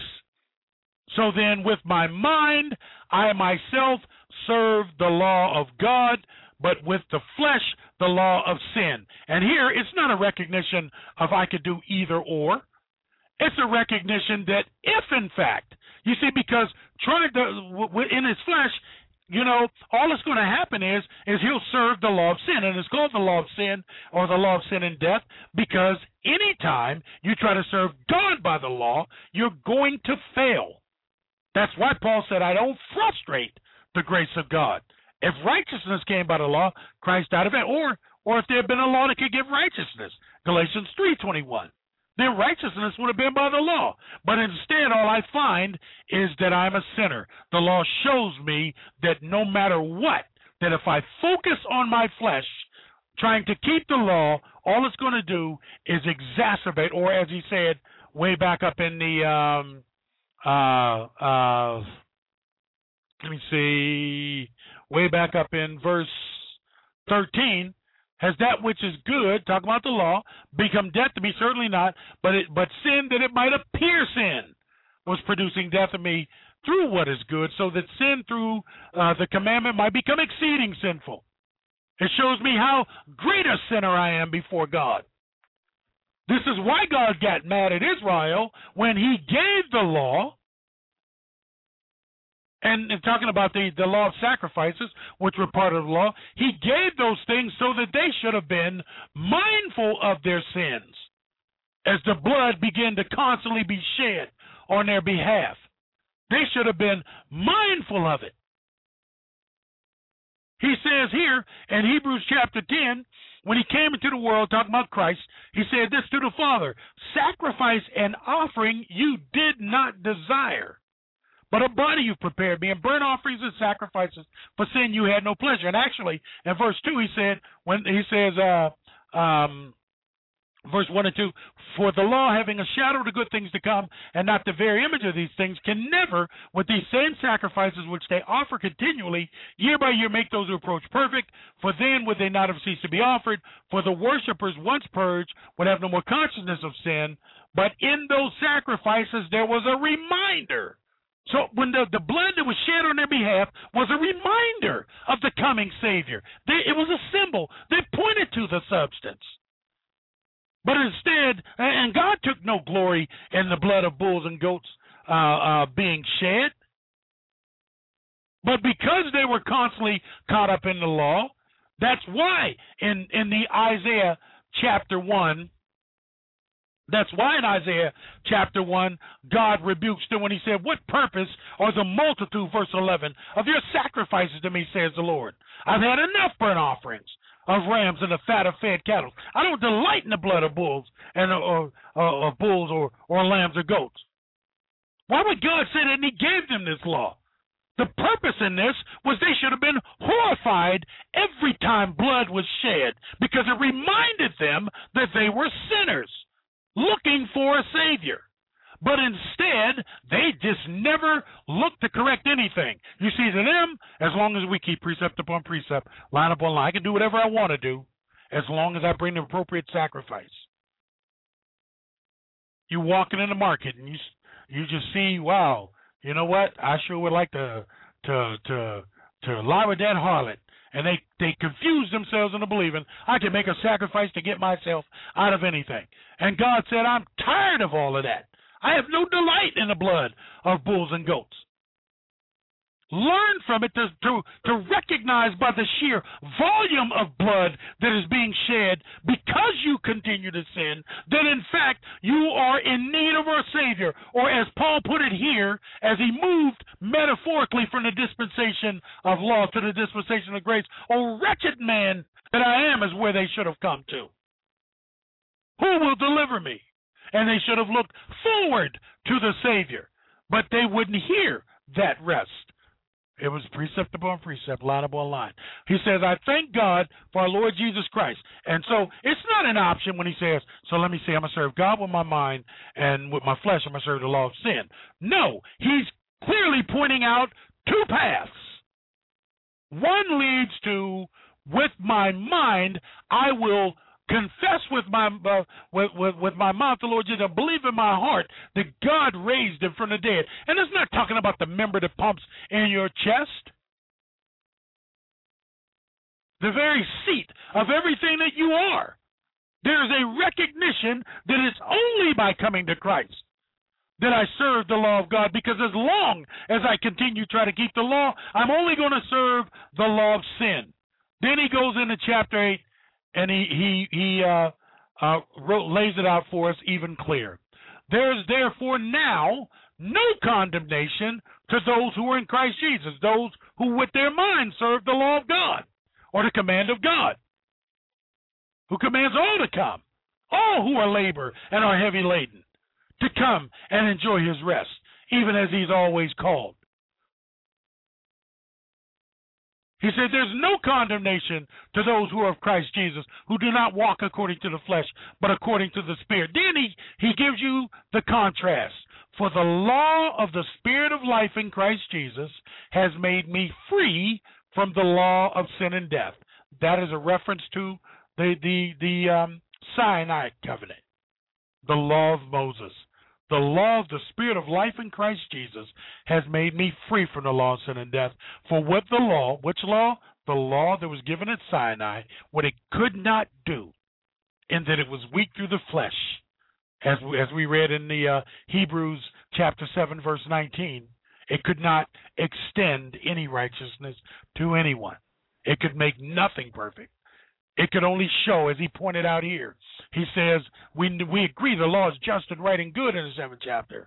So then with my mind, I myself serve the law of God, but with the flesh, the law of sin. And here, it's not a recognition of I could do either or. It's a recognition that if, in fact, you see, because trying to, in his flesh, you know, all that's going to happen is, is he'll serve the law of sin. And it's called the law of sin or the law of sin and death because anytime you try to serve God by the law, you're going to fail. That's why Paul said, I don't frustrate the grace of God. If righteousness came by the law, Christ died of it. Or or if there had been a law that could give righteousness, Galatians three twenty-one, then righteousness would have been by the law. But instead, all I find is that I'm a sinner. The law shows me that no matter what, that if I focus on my flesh, trying to keep the law, all it's going to do is exacerbate, or as he said way back up in the... Um, Uh, uh, let me see, way back up in verse thirteen, has that which is good, talking about the law, become death to me? Certainly not, but it, but sin that it might appear sin was producing death to me through what is good, so that sin through uh, the commandment might become exceeding sinful. It shows me how great a sinner I am before God. This is why God got mad at Israel when he gave the law, and, and talking about the, the law of sacrifices, which were part of the law, he gave those things so that they should have been mindful of their sins as the blood began to constantly be shed on their behalf. They should have been mindful of it. He says here in Hebrews chapter ten, when he came into the world, talking about Christ, he said this to the Father, sacrifice and offering you did not desire, but a body you prepared me, and burnt offerings and sacrifices for sin you had no pleasure. And actually, in verse two, he said, when he says, uh, um, verse one and two, for the law, having a shadow of the good things to come, and not the very image of these things, can never, with these same sacrifices which they offer continually, year by year, make those who approach perfect. For then would they not have ceased to be offered. For the worshippers, once purged, would have no more consciousness of sin. But in those sacrifices, there was a reminder. So when the, the blood that was shed on their behalf was a reminder of the coming Savior. They, it was a symbol. They pointed to the substance. But instead, and God took no glory in the blood of bulls and goats uh, uh, being shed. But because they were constantly caught up in the law, that's why in, in the Isaiah chapter one, That's why in Isaiah chapter one, God rebukes them when he said, what purpose are the multitude, verse eleven, of your sacrifices to me, says the Lord? I've had enough burnt offerings of rams and the fat of fed cattle. I don't delight in the blood of bulls and or, or, or bulls or, or lambs or goats. Why would God say that? And he gave them this law. The purpose in this was they should have been horrified every time blood was shed, because it reminded them that they were sinners looking for a Savior. But instead, they just never looked to correct anything. You see, to them, as long as we keep precept upon precept, line upon line, I can do whatever I want to do as long as I bring the appropriate sacrifice. You walking in the market and you you just see, wow, you know what? I sure would like to to to to lie with that harlot. And they, they confuse themselves into believing I can make a sacrifice to get myself out of anything. And God said, I'm tired of all of that. I have no delight in the blood of bulls and goats. Learn from it to, to, to recognize by the sheer volume of blood that is being shed because you continue to sin, that in fact you are in need of a Savior. Or as Paul put it here, as he moved metaphorically from the dispensation of law to the dispensation of grace, O wretched man that I am is where they should have come to. Who will deliver me? And they should have looked forward to the Savior, but they wouldn't hear that rest. It was precept upon precept, line upon line. He says, I thank God for our Lord Jesus Christ. And so it's not an option when he says, so let me say, I'm going to serve God with my mind, and with my flesh, I'm going to serve the law of sin. No, he's clearly pointing out two paths. One leads to, with my mind, I will confess with my uh, with, with, with my mouth the Lord Jesus, and believe in my heart that God raised him from the dead. And it's not talking about the member that pumps in your chest. The very seat of everything that you are. There is a recognition that it's only by coming to Christ that I serve the law of God, because as long as I continue to try to keep the law, I'm only going to serve the law of sin. Then he goes into chapter eight, and he he he uh, uh, wrote, lays it out for us even clear. There is therefore now no condemnation to those who are in Christ Jesus, those who with their minds serve the law of God, or the command of God, who commands all to come, all who are labor and are heavy laden, to come and enjoy his rest, even as he's always called. He said there's no condemnation to those who are of Christ Jesus, who do not walk according to the flesh, but according to the Spirit. Then he, he gives you the contrast. For the law of the Spirit of life in Christ Jesus has made me free from the law of sin and death. That is a reference to the, the, the um, Sinai covenant, the law of Moses. The law of the Spirit of life in Christ Jesus has made me free from the law of sin and death. For what the law, which law? The law that was given at Sinai, what it could not do, in that it was weak through the flesh, as we, as we read in the uh, Hebrews chapter seven, verse nineteen, it could not extend any righteousness to anyone. It could make nothing perfect. It could only show, as he pointed out here. He says, we, we agree the law is just and right and good in the seventh chapter.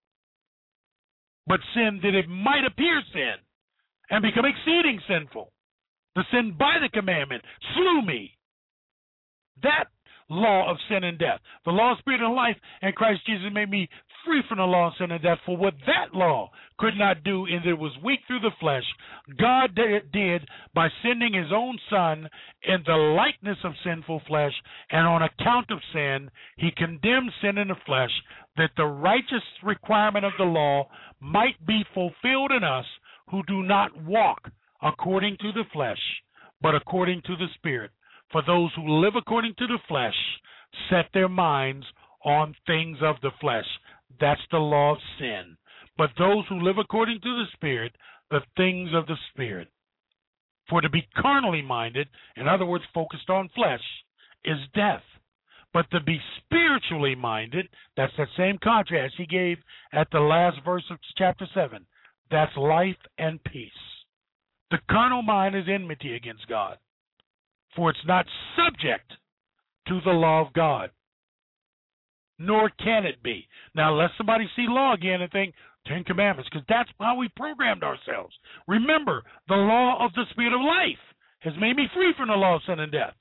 But sin, that it might appear sin and become exceeding sinful. The sin by the commandment slew me. That law of sin and death. The law of spirit and life and Christ Jesus made me free from the law of sin and death. For what that law could not do, in that it was weak through the flesh, God did by sending his own Son in the likeness of sinful flesh, and on account of sin, he condemned sin in the flesh, that the righteous requirement of the law might be fulfilled in us who do not walk according to the flesh, but according to the Spirit. For those who live according to the flesh set their minds on things of the flesh. That's the law of sin. But those who live according to the Spirit, the things of the Spirit. For to be carnally minded, in other words, focused on flesh, is death. But to be spiritually minded, that's that same contrast he gave at the last verse of chapter seven. That's life and peace. The carnal mind is enmity against God, for it's not subject to the law of God. nor can it be. Now, let somebody see law again and think Ten Commandments, because that's how we programmed ourselves. Remember, the law of the Spirit of life has made me free from the law of sin and death.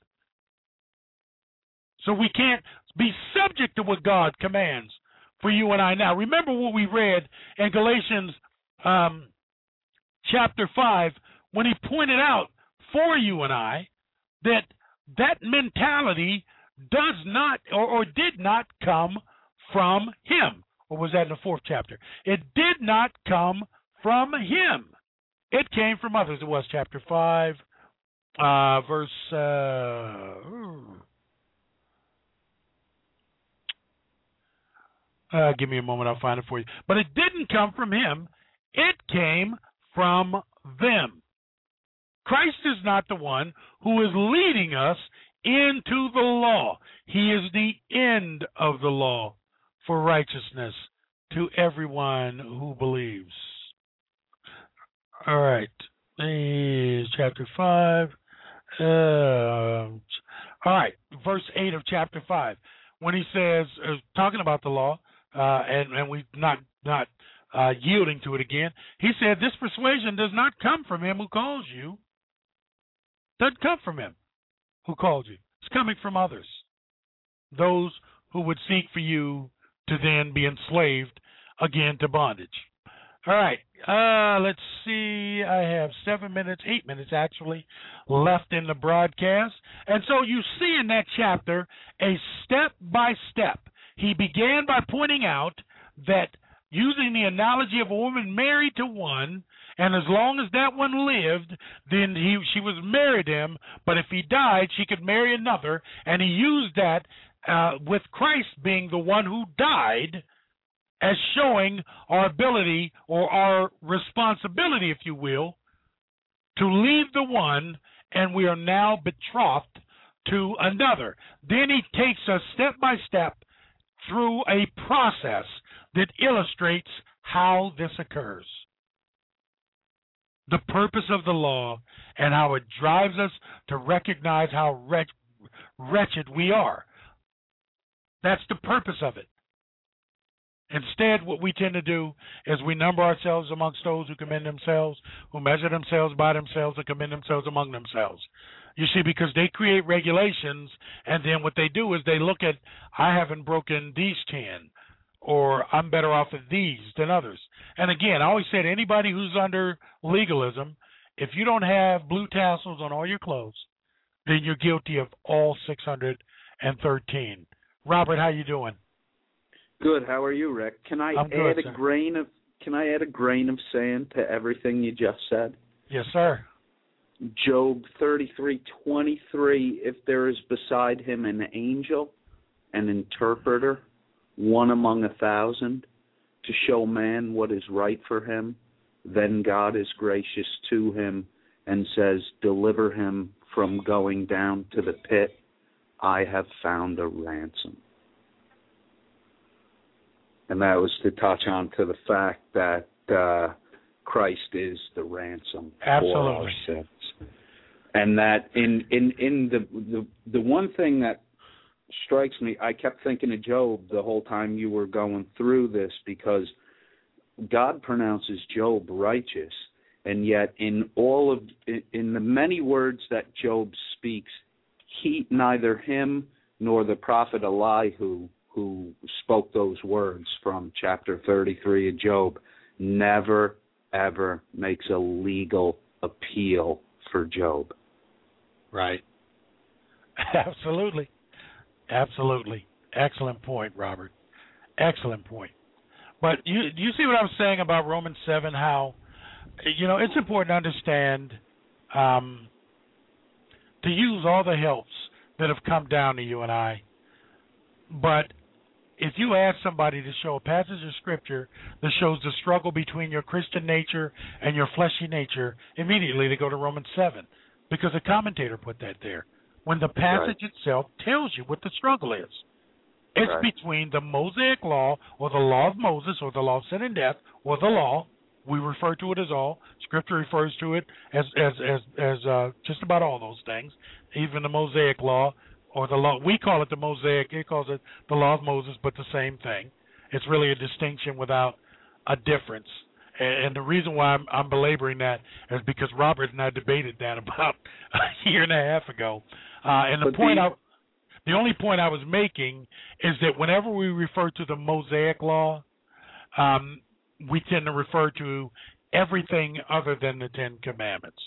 So we can't be subject to what God commands for you and I now. Remember what we read in Galatians um, chapter five, when he pointed out for you and I that that mentality does not or, or did not come from him. Or was that in the fourth chapter? It did not come from him. It came from others. It was chapter five, uh, verse... Uh, Uh, give me a moment, I'll find it for you. But it didn't come from him. It came from them. Christ is not the one who is leading us into the law. He is the end of the law for righteousness to everyone who believes. All right. Is chapter five. Uh, all right. Verse eight of chapter five. When he says, uh, talking about the law, Uh, and, and we not not uh, yielding to it again. He said, this persuasion does not come from him who calls you. Doesn't come from him who called you. It's coming from others. Those who would seek for you to then be enslaved again to bondage. All right. Uh, let's see. I have seven minutes, eight minutes actually, left in the broadcast. And so you see in that chapter a step-by-step. He began by pointing out that using the analogy of a woman married to one, and as long as that one lived, then he, she was married to him, but if he died, she could marry another, and he used that uh, with Christ being the one who died as showing our ability or our responsibility, if you will, to leave the one, and we are now betrothed to another. Then he takes us step by step through a process that illustrates how this occurs. The purpose of the law and how it drives us to recognize how wretch, wretched we are. That's the purpose of it. Instead, what we tend to do is we number ourselves amongst those who commend themselves, who measure themselves by themselves and commend themselves among themselves. You see, because they create regulations, and then what they do is they look at, I haven't broken these ten, or I'm better off at these than others. And again, I always say to anybody who's under legalism, if you don't have blue tassels on all your clothes, then you're guilty of all six hundred thirteen. Robert, how you doing? Good. How are you, Rick? Can I I'm add good, a sir. grain of Can I add a grain of sand to everything you just said? Yes, sir. Job thirty-three twenty-three. If there is beside him an angel, an interpreter, one among a thousand, to show man what is right for him, then God is gracious to him and says, deliver him from going down to the pit. I have found a ransom. And that was to touch on to the fact that uh, Christ is the ransom Absolutely. for our sins. And that in, in, in the, the the one thing that strikes me, I kept thinking of Job the whole time you were going through this, because God pronounces Job righteous, and yet in all of in the many words that Job speaks, he neither him nor the prophet Elihu, who spoke those words from chapter thirty-three of Job, never, ever makes a legal appeal for Job. Right. Absolutely. Absolutely. Excellent point, Robert. Excellent point. But you you see what I was saying about Romans seven, how, you know, it's important to understand, um, to use all the helps that have come down to you and I. But if you ask somebody to show a passage of Scripture that shows the struggle between your Christian nature and your fleshy nature, immediately they go to Romans seven, because a commentator put that there, when the passage Right. itself tells you what the struggle is. It's Right. between the Mosaic law, or the law of Moses, or the law of sin and death, or the law. We refer to it as all. Scripture refers to it as as as, as uh, just about all those things, even the Mosaic law, or the law. We call it the Mosaic. He calls it the law of Moses, but the same thing. It's really a distinction without a difference. And, and the reason why I'm, I'm belaboring that is because Robert and I debated that about a year and a half ago. Uh, and the but point the, I, the only point I was making is that whenever we refer to the Mosaic law, um, we tend to refer to everything other than the Ten Commandments.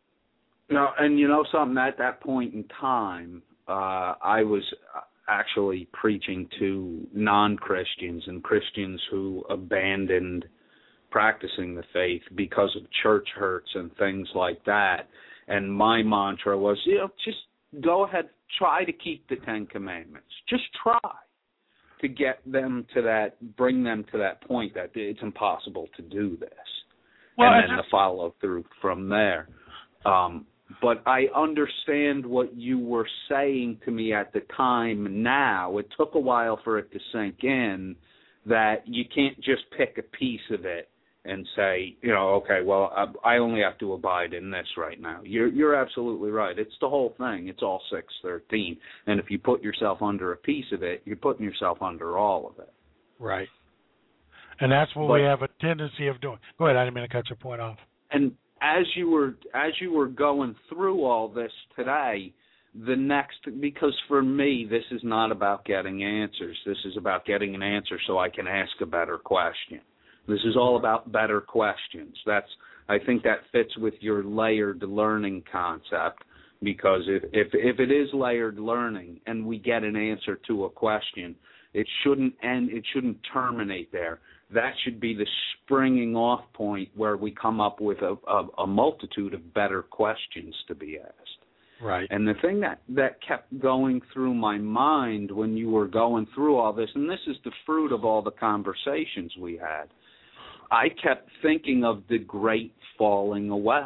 No, and you know something, at that point in time, uh, I was actually preaching to non-Christians and Christians who abandoned practicing the faith because of church hurts and things like that. And my mantra was, you know, just go ahead, try to keep the Ten Commandments. Just try to get them to that, bring them to that point that it's impossible to do this. Well, and then the follow through from there. Um, but I understand what you were saying to me at the time now. It took a while for it to sink in that you can't just pick a piece of it and say, you know, okay, well, I, I only have to abide in this right now. You're you're absolutely right. It's the whole thing. It's all six thirteen. And if you put yourself under a piece of it, you're putting yourself under all of it. Right. And that's what but, we have a tendency of doing. Go ahead. I didn't mean to cut your point off. And as you were as you were going through all this today, the next, because for me, this is not about getting answers. This is about getting an answer so I can ask a better question. This is all about better questions. That's, I think that fits with your layered learning concept, because if, if if it is layered learning and we get an answer to a question, it shouldn't end, it shouldn't terminate there. That should be the springing off point where we come up with a, a, a multitude of better questions to be asked. Right. And the thing that, that kept going through my mind when you were going through all this, and this is the fruit of all the conversations we had, I kept thinking of the great falling away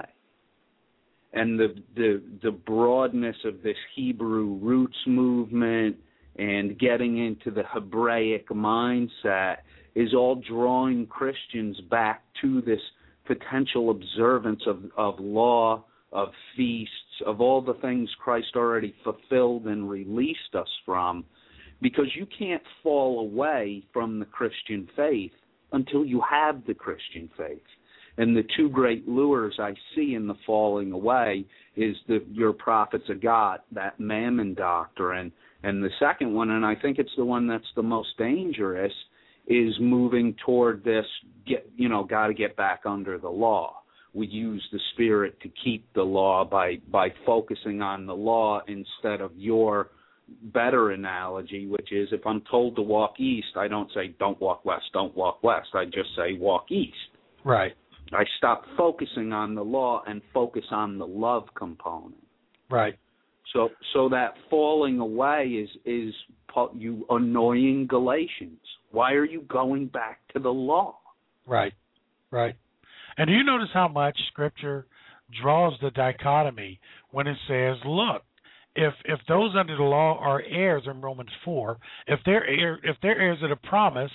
and the, the the broadness of this Hebrew roots movement and getting into the Hebraic mindset is all drawing Christians back to this potential observance of, of law, of feasts, of all the things Christ already fulfilled and released us from, because you can't fall away from the Christian faith until you have the Christian faith. And the two great lures I see in the falling away is the your prophets of God, that mammon doctrine, and the second one, and I think it's the one that's the most dangerous, is moving toward this, get, you know, got to get back under the law. We use the Spirit to keep the law by, by focusing on the law instead of your better analogy, which is if I'm told to walk east, I don't say don't walk west, don't walk west. I just say walk east. Right. I stop focusing on the law and focus on the love component. Right. So so that falling away is, is you annoying Galatians. Why are you going back to the law? Right, right. And do you notice how much Scripture draws the dichotomy when it says, look, if if those under the law are heirs in Romans four, if they're heir, if they're heirs of the promise,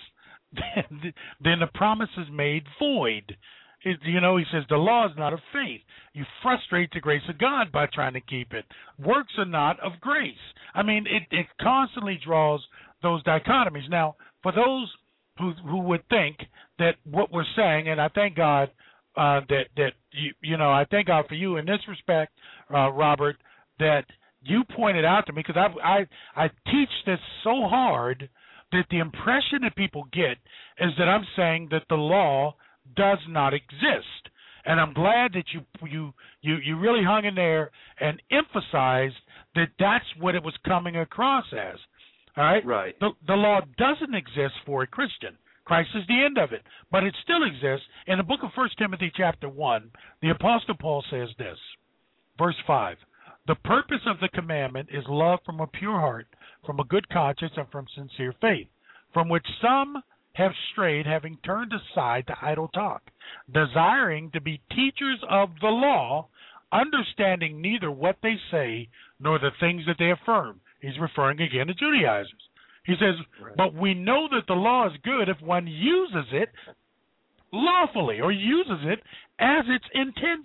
then, then the promise is made void. It, you know, he says the law is not of faith. You frustrate the grace of God by trying to keep it. Works are not of grace. I mean, it, it constantly draws those dichotomies. Now, for those who who would think that what we're saying, and I thank God uh, that that you you know I thank God for you in this respect, uh, Robert, that you pointed out to me, because I I I teach this so hard that the impression that people get is that I'm saying that the law does not exist. And I'm glad that you you you you really hung in there and emphasized that that's what it was coming across as. All right? Right. The, the law doesn't exist for a Christian. Christ is the end of it. But it still exists. In the book of First Timothy chapter one, the Apostle Paul says this, verse five, the purpose of the commandment is love from a pure heart, from a good conscience, and from sincere faith, from which some have strayed, having turned aside to idle talk, desiring to be teachers of the law, understanding neither what they say nor the things that they affirm. He's referring again to Judaizers. He says, right. But we know that the law is good if one uses it lawfully, or uses it as it's intended.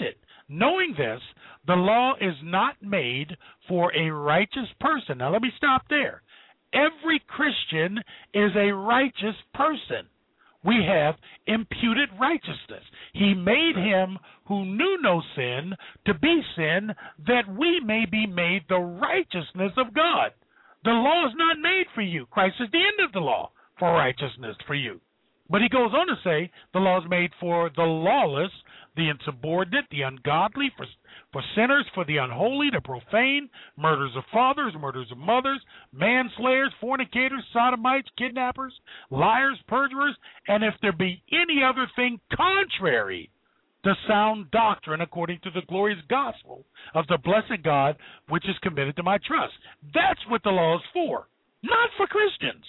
Knowing this, the law is not made for a righteous person. Now, let me stop there. Every Christian is a righteous person. We have imputed righteousness. He made him who knew no sin to be sin, that we may be made the righteousness of God. The law is not made for you. Christ is the end of the law for righteousness for you. But he goes on to say the law is made for the lawless, the insubordinate, the ungodly, for for sinners, for the unholy, the profane, murderers of fathers, murderers of mothers, manslayers, fornicators, sodomites, kidnappers, liars, perjurers, and if there be any other thing contrary to sound doctrine according to the glorious gospel of the blessed God, which is committed to my trust. That's what the law is for, not for Christians.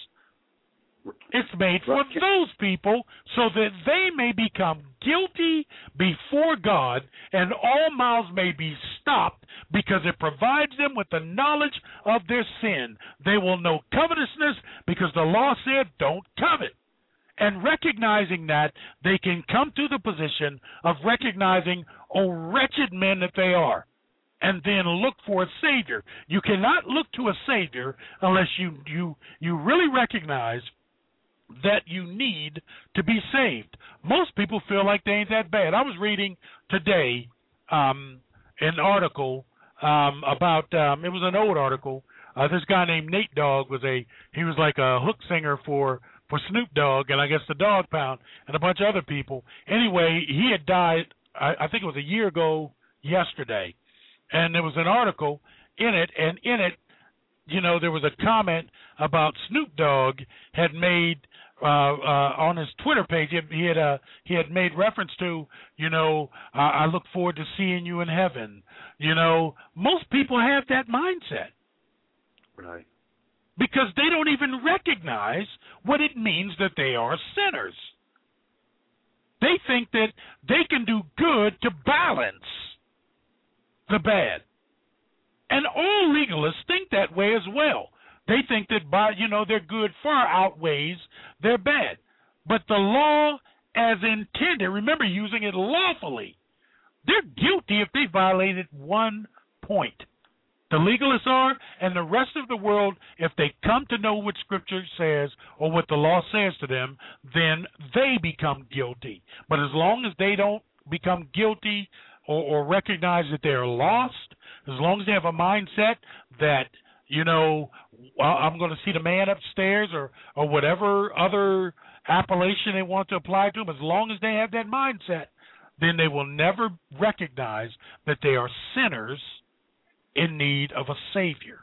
It's made for those people so that they may become guilty before God and all mouths may be stopped, because it provides them with the knowledge of their sin. They will know covetousness because the law said don't covet. And recognizing that, they can come to the position of recognizing, oh, wretched men that they are, and then look for a Savior. You cannot look to a Savior unless you you, you really recognize that you need to be saved. Most people feel like they ain't that bad. I was reading today um, an article um, about, um, it was an old article. Uh, this guy named Nate Dogg was a, he was like a hook singer for, for Snoop Dogg and I guess the Dog Pound and a bunch of other people. Anyway, he had died, I, I think it was a year ago yesterday. And there was an article in it, and in it, you know, there was a comment about Snoop Dogg had made uh, uh, on his Twitter page. He had uh, he had made reference to, you know, I, I look forward to seeing you in heaven. You know, most people have that mindset, right? Because they don't even recognize what it means that they are sinners. They think that they can do good to balance the bad. And all legalists think that way as well. They think that, by, you know, their good far outweighs their bad. But the law as intended, remember, using it lawfully, they're guilty if they violated one point. The legalists are, and the rest of the world, if they come to know what Scripture says or what the law says to them, then they become guilty. But as long as they don't become guilty or, or recognize that they're lost, as long as they have a mindset that, you know, well, I'm going to see the man upstairs or, or whatever other appellation they want to apply to them, as long as they have that mindset, then they will never recognize that they are sinners in need of a Savior.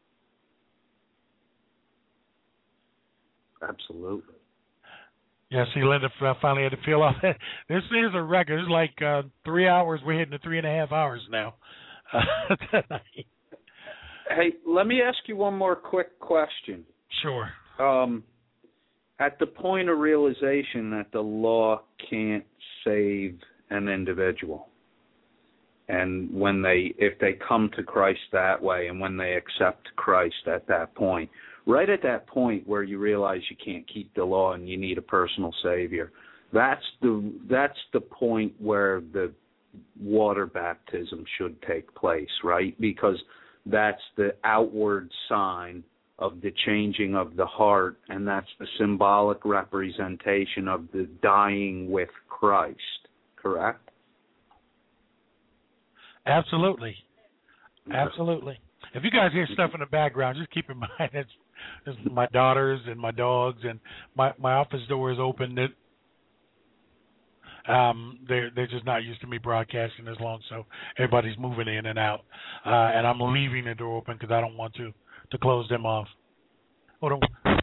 Absolutely. Yeah, see, Linda finally had to feel off. This is a record. It's like uh, three hours. We're hitting the three and a half hours now. Uh, tonight. Hey, let me ask you one more quick question. Sure. Um, at the point of realization that the law can't save an individual, and when they, if they come to Christ that way, and when they accept Christ at that point, right at that point where you realize you can't keep the law and you need a personal Savior, that's the that's the point where the water baptism should take place, right? Because that's the outward sign of the changing of the heart, and that's the symbolic representation of the dying with Christ, correct? Absolutely. Absolutely. If you guys hear stuff in the background, just keep in mind it's, it's my daughters and my dogs, and my, my office door is open. It, um, they're, they're just not used to me broadcasting this long, so everybody's moving in and out. Uh, and I'm leaving the door open because I don't want to, to close them off. Hold on.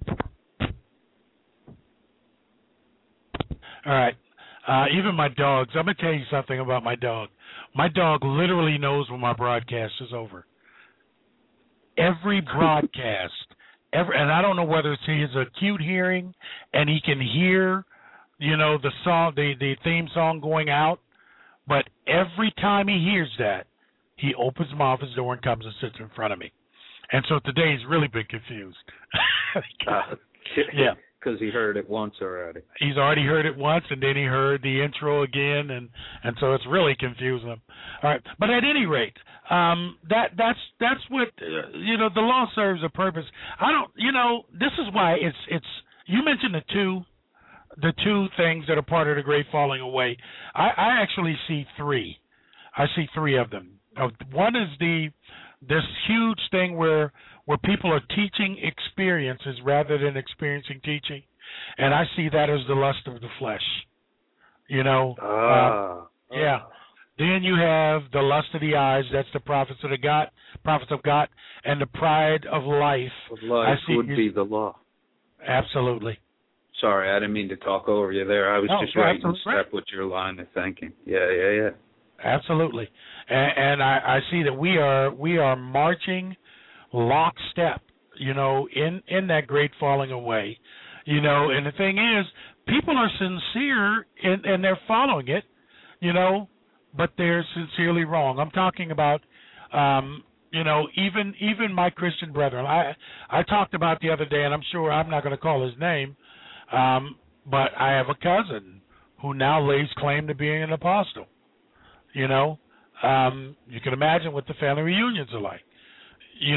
All right. Uh, even my dogs, I'm going to tell you something about my dog. My dog literally knows when my broadcast is over. Every broadcast, every, and I don't know whether it's his acute hearing and he can hear, you know, the song, the, the theme song going out, but every time he hears that, he opens my office door and comes and sits in front of me. And so today he's really been confused. uh, yeah. Because he heard it once already. He's already heard it once, and then he heard the intro again, and, and so it's really confusing him. All right, but at any rate, um, that that's that's what uh, you know. The law serves a purpose. I don't, you know, this is why it's it's. You mentioned the two, the two things that are part of the great falling away. I, I actually see three. I see three of them. Uh, one is the this huge thing where where people are teaching experiences rather than experiencing teaching, and I see that as the lust of the flesh. You know, ah, uh, yeah. Ah. Then you have the lust of the eyes. That's the prophets of the God, prophets of God, and the pride of life. Of life I see would you, be the law. Absolutely. Sorry, I didn't mean to talk over you there. I was no, just right in step right. with your line of thinking. Yeah, yeah, yeah. Absolutely, and, and I, I see that we are we are marching lockstep, you know, in, in that great falling away, you know. And the thing is, people are sincere and and they're following it, you know, but they're sincerely wrong. I'm talking about, um, you know, even even my Christian brethren. I I talked about the other day, and I'm sure I'm not going to call his name, um, but I have a cousin who now lays claim to being an apostle. You know, um, you can imagine what the family reunions are like. You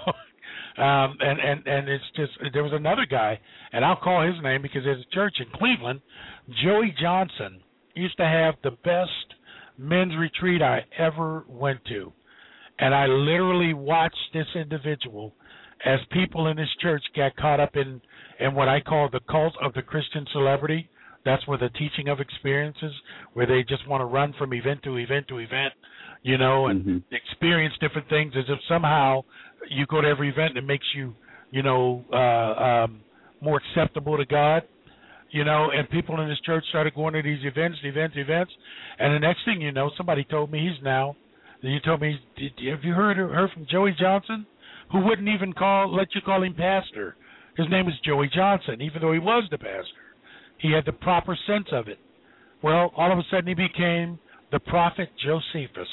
know, um, and and and it's just there was another guy, and I'll call his name because there's a church in Cleveland. Joey Johnson used to have the best men's retreat I ever went to, and I literally watched this individual as people in this church got caught up in in what I call the cult of the Christian celebrity. That's where the teaching of experiences, where they just want to run from event to event to event, you know, and mm-hmm. experience different things as if somehow you go to every event and it makes you, you know, uh, um, more acceptable to God, you know. And people in this church started going to these events, events, events, and the next thing you know, somebody told me he's now. You told me, have you heard heard from Joey Johnson, who wouldn't even call let you call him pastor? His name is Joey Johnson, even though he was the pastor. He had the proper sense of it. Well, all of a sudden he became the prophet Josephus.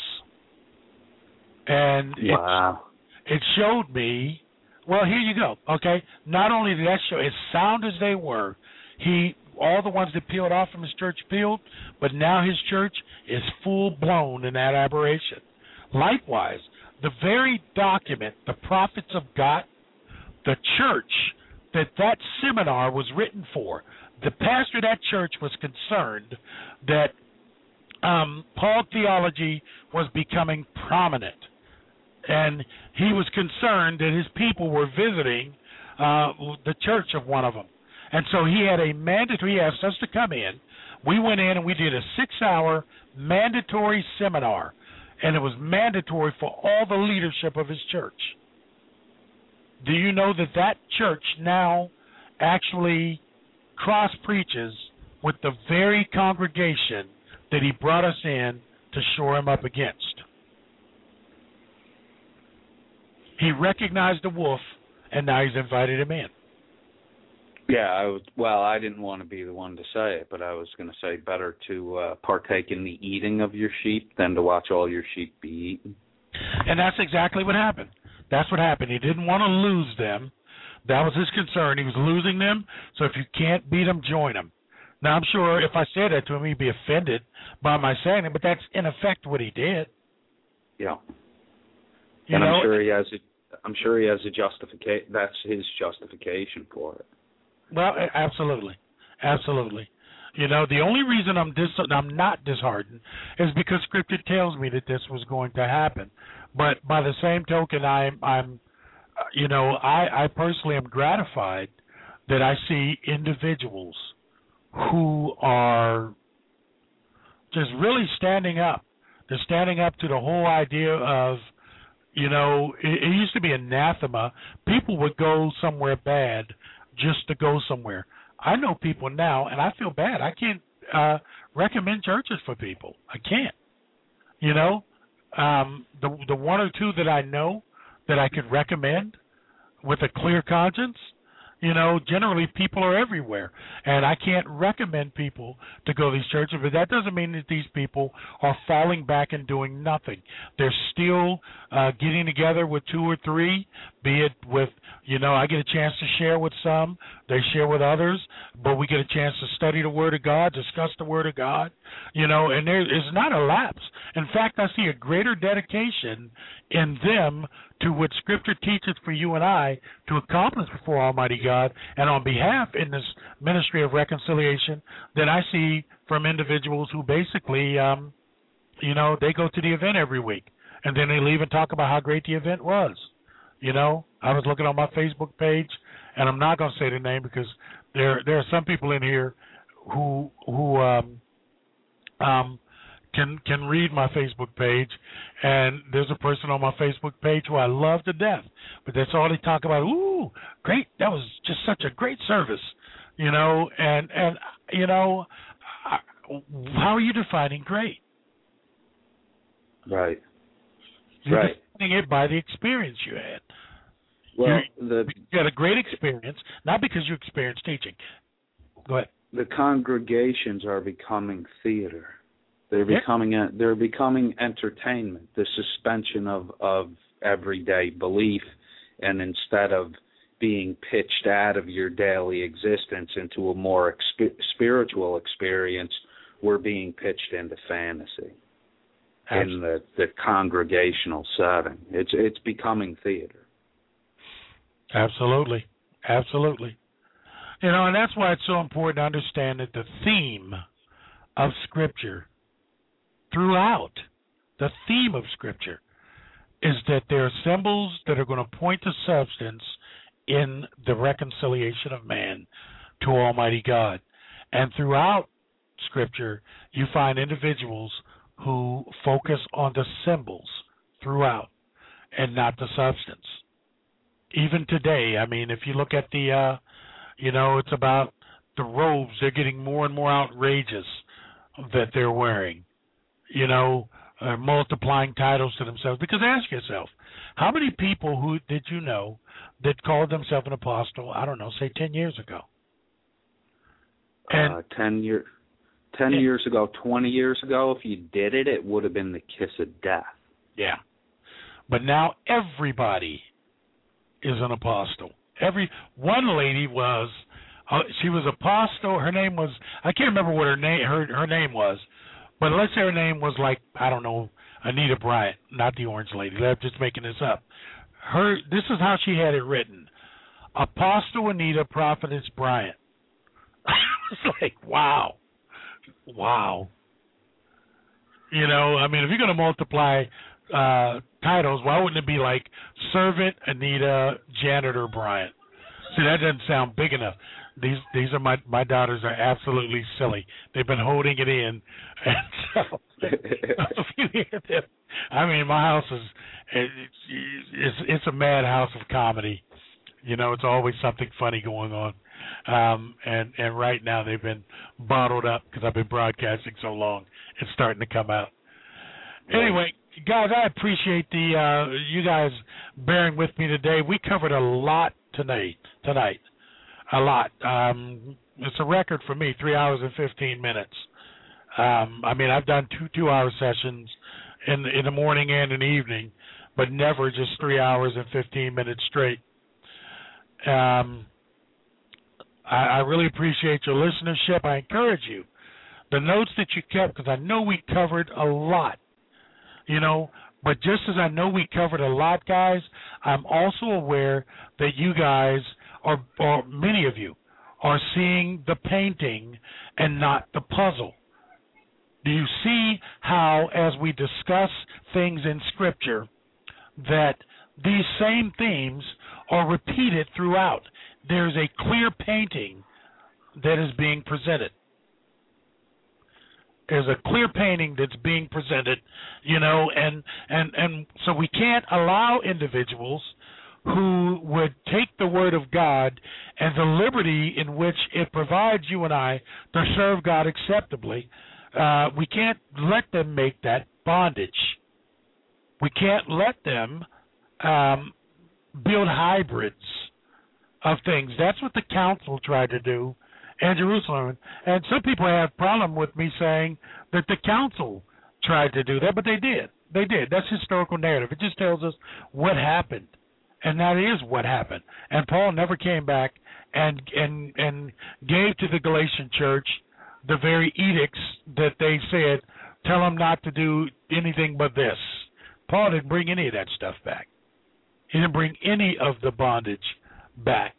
And wow. it, it showed me, well, here you go, okay? Not only did that show, as sound as they were, he all the ones that peeled off from his church peeled, but now his church is full-blown in that aberration. Likewise, the very document, the prophets of God, the church that that seminar was written for, the pastor of that church was concerned that um, Paul theology was becoming prominent. And he was concerned that his people were visiting uh, the church of one of them. And so he had a mandatory, he asked us to come in. We went in and we did a six-hour mandatory seminar. And it was mandatory for all the leadership of his church. Do you know that that church now actually cross-preaches with the very congregation that he brought us in to shore him up against? He recognized the wolf, and now he's invited him in. Yeah, I was, well, I didn't want to be the one to say it, but I was going to say better to uh, partake in the eating of your sheep than to watch all your sheep be eaten. And that's exactly what happened. That's what happened. He didn't want to lose them. That was his concern. He was losing them, so if you can't beat them, join them. Now, I'm sure if I said that to him, he'd be offended by my saying it, but that's in effect what he did. Yeah. You and know, I'm sure he has a, I'm sure he has a justification. That's his justification for it. Well, absolutely, absolutely. You know, the only reason I'm dis I'm not disheartened is because Scripture tells me that this was going to happen. But by the same token, I'm, I'm, you know, I, I personally am gratified that I see individuals who are just really standing up. They're standing up to the whole idea of, you know, it, it used to be anathema. People would go somewhere bad just to go somewhere. I know people now, and I feel bad. I can't uh, recommend churches for people. I can't. You know, um, the the one or two that I know that I could recommend with a clear conscience, you know, generally people are everywhere. And I can't recommend people to go to these churches, but that doesn't mean that these people are falling back and doing nothing. They're still uh, getting together with two or three, be it with, you know, I get a chance to share with some, they share with others, but we get a chance to study the Word of God, discuss the Word of God, you know, and there is not a lapse. In fact, I see a greater dedication in them to what Scripture teaches for you and I to accomplish before Almighty God and on behalf in this ministry of reconciliation than I see from individuals who basically, um, you know, they go to the event every week and then they leave and talk about how great the event was. You know, I was looking on my Facebook page, and I'm not going to say the name because there there are some people in here who who um, um, can can read my Facebook page, and there's a person on my Facebook page who I love to death, but that's all they talk about. Ooh, great! That was just such a great service, you know. And and you know, I, how are you defining great? Right. You're right. defining it by the experience you had. Well, you, the you had a great experience, not because you experienced teaching. Go ahead. The congregations are becoming theater. They're Yeah. becoming a, they're becoming entertainment. The suspension of of everyday belief, and instead of being pitched out of your daily existence into a more exp- spiritual experience, we're being pitched into fantasy. Absolutely. In the, the congregational setting. It's it's becoming theater. Absolutely. Absolutely. You know, and that's why it's so important to understand that the theme of Scripture throughout, the theme of Scripture is that there are symbols that are going to point to substance in the reconciliation of man to Almighty God. And throughout Scripture, you find individuals who focus on the symbols throughout and not the substance. Even today, I mean, if you look at the, uh, you know, it's about the robes. They're getting more and more outrageous that they're wearing, you know, uh, multiplying titles to themselves. Because ask yourself, how many people who did you know that called themselves an apostle, I don't know, say ten years ago? And uh, ten years. Ten yeah. years ago, twenty years ago, if you did it, it would have been the kiss of death. Yeah. But now everybody is an apostle. Every one lady was, uh, she was apostle. Her name was, I can't remember what her name her her name was, but let's say her name was like, I don't know, Anita Bryant, not the orange lady. I'm just making this up. Her, this is how she had it written: Apostle Anita, Prophetess Bryant. It's like, wow. Wow. You know, I mean, if you're going to multiply uh, titles, why wouldn't it be like Servant Anita, Janitor Bryant? See, that doesn't sound big enough. These these are my my daughters are absolutely silly. They've been holding it in, and so if you hear them, I mean, my house is it's it's, it's a mad house of comedy. You know, it's always something funny going on. Um, and, and right now they've been bottled up because I've been broadcasting so long. It's starting to come out. Anyway, guys, I appreciate the uh, you guys bearing with me today. We covered a lot tonight. Tonight, a lot. Um, it's a record for me, three hours and fifteen minutes. Um, I mean, I've done two two-hour sessions in in the morning and in the evening, but never just three hours and fifteen minutes straight. Um. I really appreciate your listenership. I encourage you, the notes that you kept, because I know we covered a lot, you know, but just as I know we covered a lot, guys, I'm also aware that you guys, or, or many of you, are seeing the painting and not the puzzle. Do you see how, as we discuss things in Scripture, that these same themes are repeated throughout? There's a clear painting that is being presented. There's a clear painting that's being presented, you know, and, and, and so we can't allow individuals who would take the Word of God and the liberty in which it provides you and I to serve God acceptably. Uh, we can't let them make that bondage. We can't let them um, build hybrids of things. That's what the council tried to do in Jerusalem. And some people have a problem with me saying that the council tried to do that, but they did. They did. That's historical narrative. It just tells us what happened. And that is what happened. And Paul never came back and and and gave to the Galatian church the very edicts that they said, tell them not to do anything but this. Paul didn't bring any of that stuff back. He didn't bring any of the bondage back.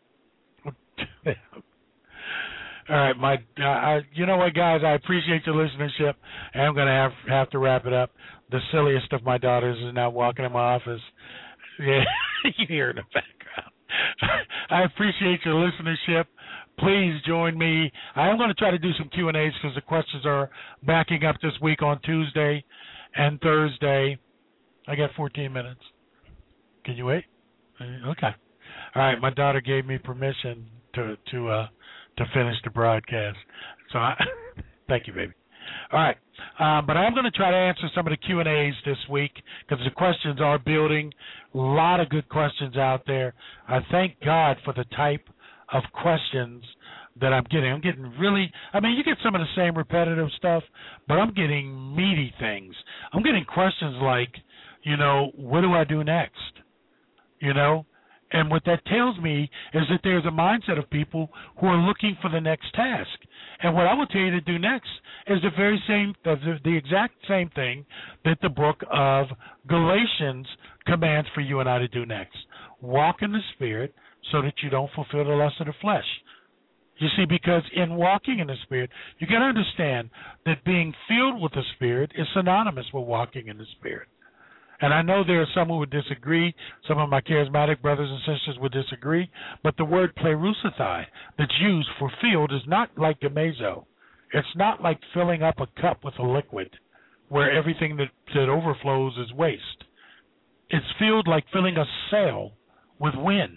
All right, my, uh, I, you know what, guys? I appreciate your listenership, and I'm going to have have to wrap it up. The silliest of my daughters is now walking in my office. Yeah, you hear in the background. I appreciate your listenership. Please join me. I am going to try to do some Q and A's because the questions are backing up this week on Tuesday and Thursday. I got fourteen minutes. Can you wait? Okay. All right. My daughter gave me permission to to uh, to finish the broadcast. So I, thank you, baby. All right. Uh, but I'm going to try to answer some of the Q and A's this week because the questions are building. A lot of good questions out there. I thank God for the type of questions that I'm getting. I'm getting really, I mean, you get some of the same repetitive stuff, but I'm getting meaty things. I'm getting questions like, you know, what do I do next? You know? And what that tells me is that there's a mindset of people who are looking for the next task. And what I will tell you to do next is the very same, the, the exact same thing that the book of Galatians commands for you and I to do next. Walk in the Spirit so that you don't fulfill the lust of the flesh. You see, because in walking in the Spirit, you got to understand that being filled with the Spirit is synonymous with walking in the Spirit. And I know there are some who would disagree. Some of my charismatic brothers and sisters would disagree. But the word plerusithai that's used for filled is not like gemezo. It's not like filling up a cup with a liquid where everything that, that overflows is waste. It's filled like filling a sail with wind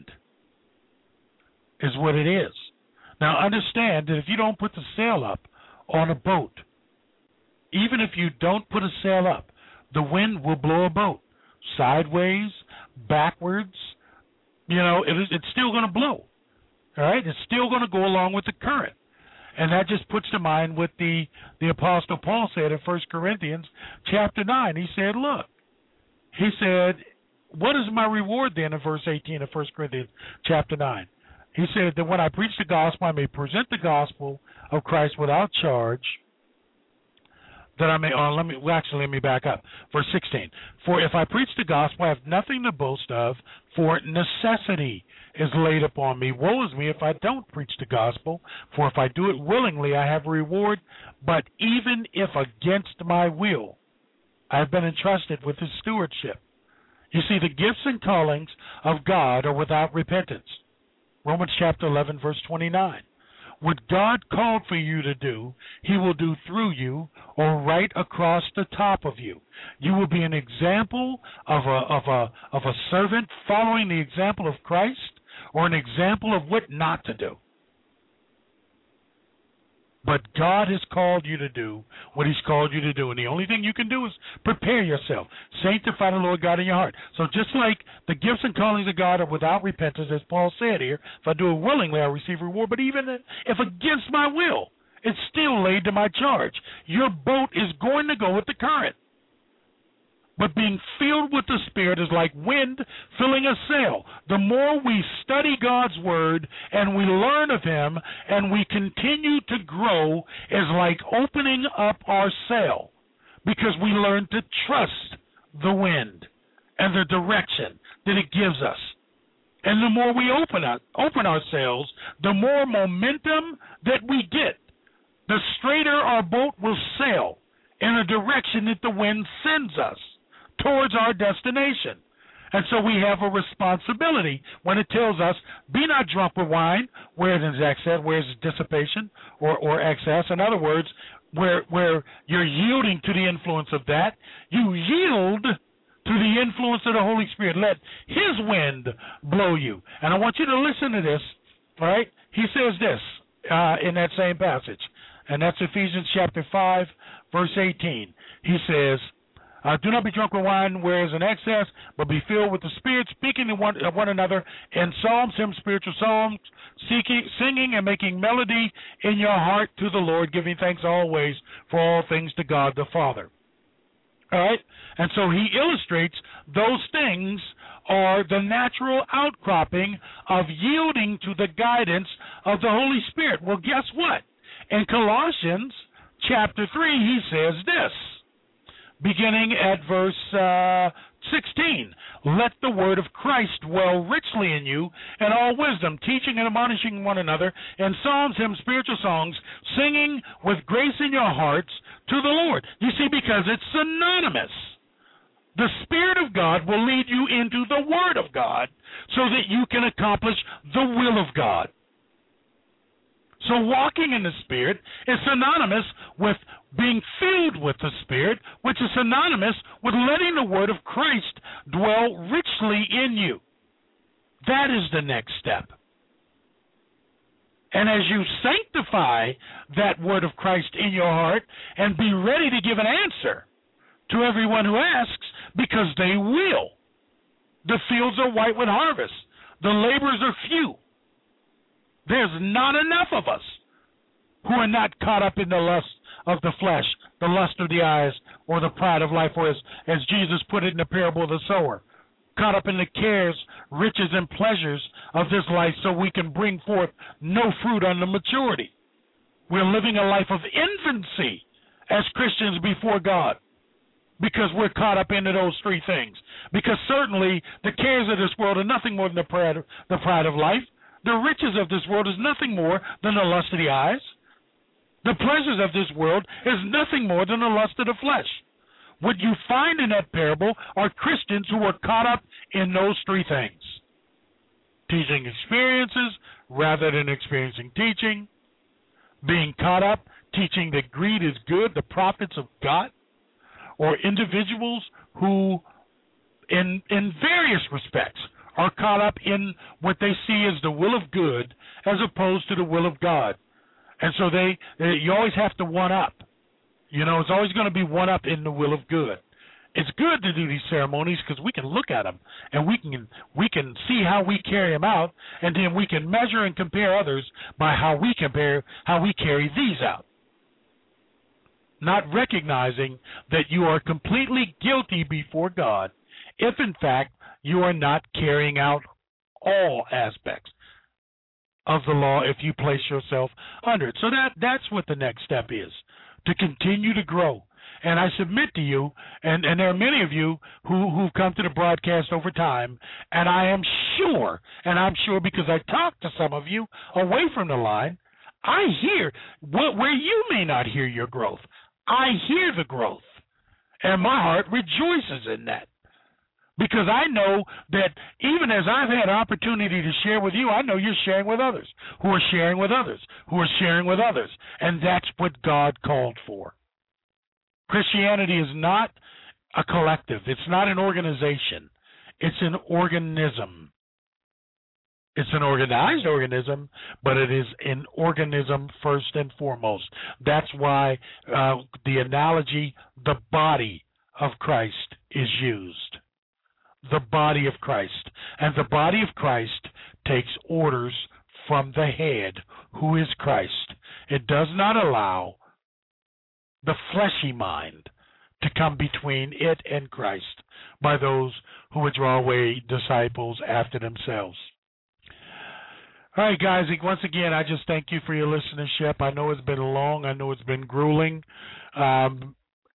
is what it is. Now understand that if you don't put the sail up on a boat, even if you don't put a sail up, the wind will blow a boat sideways, backwards. You know, it is, it's still going to blow. All right? It's still going to go along with the current. And that just puts to mind what the, the Apostle Paul said in First Corinthians chapter nine. He said, look, he said, what is my reward then in verse eighteen of First Corinthians chapter nine? He said that when I preach the gospel, I may present the gospel of Christ without charge, that I may, oh, let me, well, actually, let me back up. Verse sixteen. For if I preach the gospel, I have nothing to boast of, for necessity is laid upon me. Woe is me if I don't preach the gospel, for if I do it willingly, I have a reward. But even if against my will, I have been entrusted with his stewardship. You see, the gifts and callings of God are without repentance. Romans chapter eleven, verse twenty-nine. What God called for you to do, he will do through you or right across the top of you. You will be an example of a, of a, of a servant following the example of Christ or an example of what not to do. But God has called you to do what he's called you to do. And the only thing you can do is prepare yourself. Sanctify the Lord God in your heart. So just like the gifts and callings of God are without repentance, as Paul said here, if I do it willingly, I receive reward. But even if against my will, it's still laid to my charge. Your boat is going to go with the current. But being filled with the Spirit is like wind filling a sail. The more we study God's Word and we learn of him and we continue to grow is like opening up our sail because we learn to trust the wind and the direction that it gives us. And the more we open, up, open our sails, the more momentum that we get. The straighter our boat will sail in a direction that the wind sends us towards our destination. And so we have a responsibility when it tells us, be not drunk with wine, where there's excess, where there's dissipation or, or excess. In other words, where where you're yielding to the influence of that, you yield to the influence of the Holy Spirit. Let his wind blow you. And I want you to listen to this, all right? He says this uh, in that same passage, and that's Ephesians chapter five, verse eighteen. He says, Uh, do not be drunk with wine, where is an excess, but be filled with the Spirit, speaking to one, uh, one another in psalms, hymns, spiritual songs, seeking, singing and making melody in your heart to the Lord, giving thanks always for all things to God the Father. All right? And so he illustrates those things are the natural outcropping of yielding to the guidance of the Holy Spirit. Well, guess what? In Colossians chapter three, he says this, beginning at verse uh, sixteen, let the word of Christ dwell richly in you in all wisdom, teaching and admonishing one another in psalms, hymns, spiritual songs, singing with grace in your hearts to the Lord. You see, because it's synonymous. The Spirit of God will lead you into the Word of God so that you can accomplish the will of God. So walking in the Spirit is synonymous with being filled with the Spirit, which is synonymous with letting the Word of Christ dwell richly in you. That is the next step. And as you sanctify that Word of Christ in your heart and be ready to give an answer to everyone who asks, because they will. The fields are white with harvest. The laborers are few. There's not enough of us who are not caught up in the lust of the flesh, the lust of the eyes, or the pride of life, or as, as Jesus put it in the parable of the sower, caught up in the cares, riches, and pleasures of this life so we can bring forth no fruit unto maturity. We're living a life of infancy as Christians before God, because we're caught up into those three things. Because certainly the cares of this world are nothing more than the pride of, the pride of life. The riches of this world is nothing more than the lust of the eyes. The pleasures of this world is nothing more than the lust of the flesh. What you find in that parable are Christians who are caught up in those three things. Teaching experiences rather than experiencing teaching. Being caught up teaching that greed is good, the profits of God. Or individuals who, in in various respects, are caught up in what they see as the will of good as opposed to the will of God. And so they, they you always have to one up. You know, it's always going to be one up in the will of good. It's good to do these ceremonies because we can look at them and we can we can see how we carry them out, and then we can measure and compare others by how we compare how we carry these out. Not recognizing that you are completely guilty before God if, in fact, you are not carrying out all aspects of the law if you place yourself under it. So that that's what the next step is, to continue to grow. And I submit to you, and, and there are many of you who, who've come to the broadcast over time, and I am sure, and I'm sure because I talked to some of you away from the line, I hear what, where you may not hear your growth. I hear the growth, and my heart rejoices in that, because I know that even as I've had opportunity to share with you, I know you're sharing with others, who are sharing with others, who are sharing with others, and that's what God called for. Christianity is not a collective. It's not an organization. It's an organism. It's an organized organism, but it is an organism first and foremost. That's why uh, the analogy, the body of Christ, is used. The body of Christ. And the body of Christ takes orders from the head, who is Christ. It does not allow the fleshy mind to come between it and Christ by those who would draw away disciples after themselves. All right, guys, once again, I just thank you for your listenership. I know it's been long. I know it's been grueling. Um,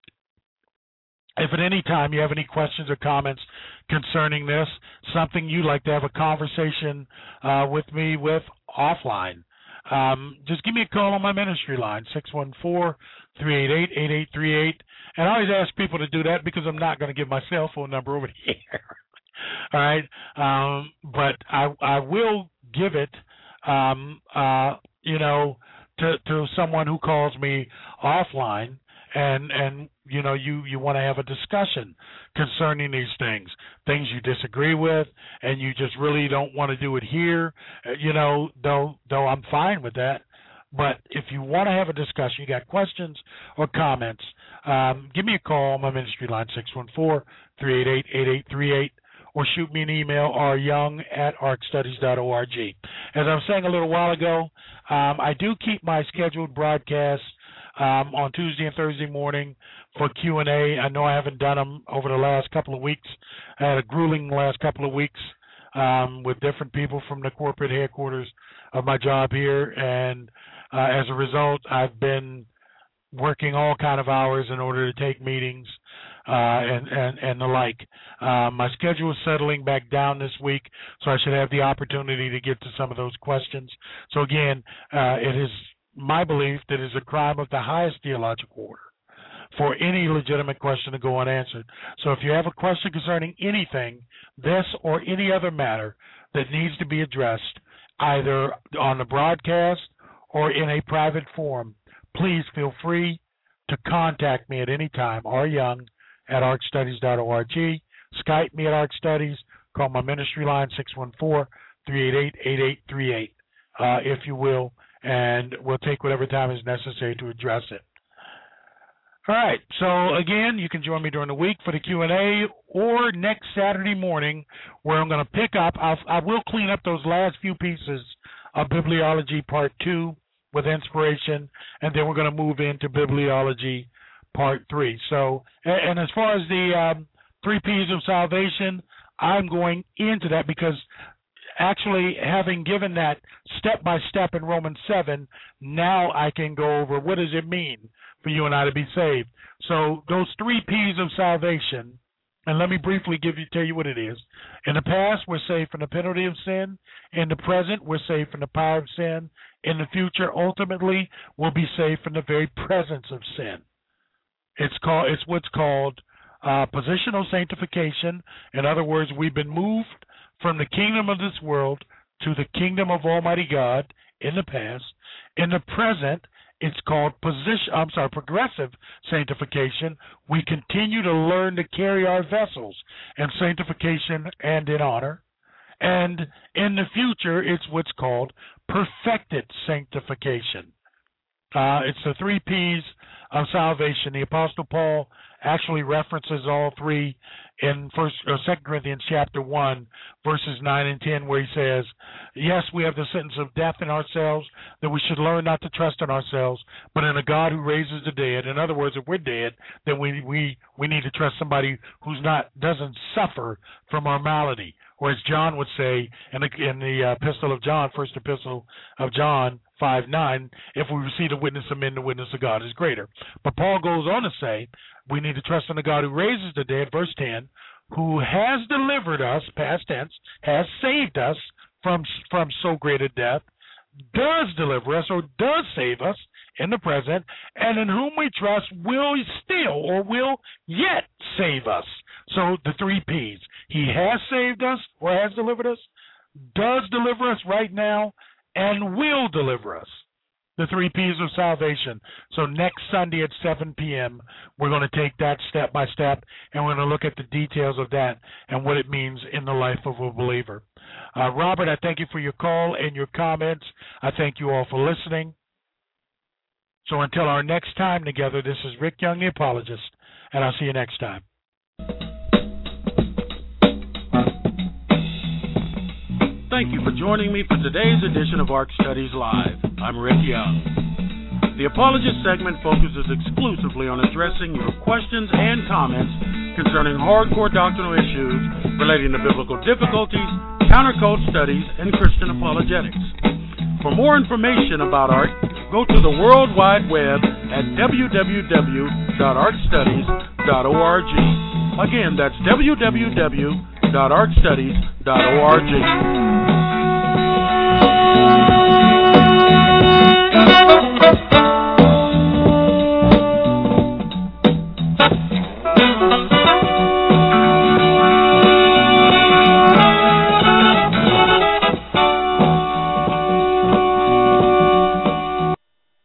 if at any time you have any questions or comments concerning this, something you'd like to have a conversation uh, with me with offline, um, just give me a call on my ministry line, six one four, three eight eight, eight eight three eight. And I always ask people to do that because I'm not going to give my cell phone number over here. All right? Um, but I, I will give it Um, uh, you know, to, to someone who calls me offline, and, and you know, you, you want to have a discussion concerning these things, things you disagree with, and you just really don't want to do it here, you know, though, though I'm fine with that. But if you want to have a discussion, you got questions or comments, um, give me a call on my ministry line, six one four, three eight eight, eight eight three eight. Or shoot me an email, r young at ark studies dot org. As I was saying a little while ago, um, I do keep my scheduled broadcasts um, on Tuesday and Thursday morning for Q and A. I know I haven't done them over the last couple of weeks. I had a grueling last couple of weeks um, with different people from the corporate headquarters of my job here, and uh, as a result, I've been working all kind of hours in order to take meetings uh, and, and, and the like. Uh, my schedule is settling back down this week, so I should have the opportunity to get to some of those questions. So again, uh, it is my belief that it is a crime of the highest theological order for any legitimate question to go unanswered. So if you have a question concerning anything, this or any other matter that needs to be addressed, either on the broadcast or in a private forum, please feel free to contact me at any time, R. Young at ark studies dot org. Skype me at ArkStudies. Call my ministry line, six one four, three eight eight, eight eight three eight, uh, if you will, and we'll take whatever time is necessary to address it. All right, so again, you can join me during the week for the Q and A or next Saturday morning where I'm going to pick up. I'll, I will clean up those last few pieces of Bibliology Part two with inspiration, and then we're going to move into Bibliology Part three. So, and, and as far as the um, three P's of salvation, I'm going into that because actually having given that step-by-step in Romans seven, now I can go over what does it mean for you and I to be saved. So those three P's of salvation, and let me briefly give you tell you what it is. In the past, we're saved from the penalty of sin. In the present, we're saved from the power of sin. In the future, ultimately, we'll be saved from the very presence of sin. It's called. It's what's called uh, positional sanctification. In other words, we've been moved from the kingdom of this world to the kingdom of Almighty God in the past. In the present, it's called position. I'm sorry, progressive sanctification. We continue to learn to carry our vessels in sanctification and in honor. And in the future, it's what's called perfected sanctification. Uh, it's the three P's of salvation. The Apostle Paul actually references all three in First or Second Corinthians chapter one, verses nine and ten, where he says, "Yes, we have the sentence of death in ourselves, that we should learn not to trust in ourselves, but in a God who raises the dead." In other words, if we're dead, then we we we need to trust somebody who's not doesn't suffer from our malady. Or as John would say in the, in the epistle of John, first epistle of John five nine, if we receive the witness of men, the witness of God is greater. But Paul goes on to say we need to trust in the God who raises the dead, verse ten, who has delivered us, past tense, has saved us from from so great a death, does deliver us or does save us in the present, and in whom we trust will still or will yet save us. So the three P's. He has saved us or has delivered us, does deliver us right now, and will deliver us. The three P's of salvation. So next Sunday at seven p.m., we're going to take that step by step, and we're going to look at the details of that and what it means in the life of a believer. Uh, Robert, I thank you for your call and your comments. I thank you all for listening. So until our next time together, this is Rick Young, the Apologist, and I'll see you next time. Thank you for joining me for today's edition of Ark Studies Live. I'm Rick Young. The Apologist segment focuses exclusively on addressing your questions and comments concerning hardcore doctrinal issues relating to biblical difficulties, countercult studies, and Christian apologetics. For more information about Ark, go to the World Wide Web at w w w dot ark studies dot org. Again, that's w w w dot ark studies dot org. Thank you.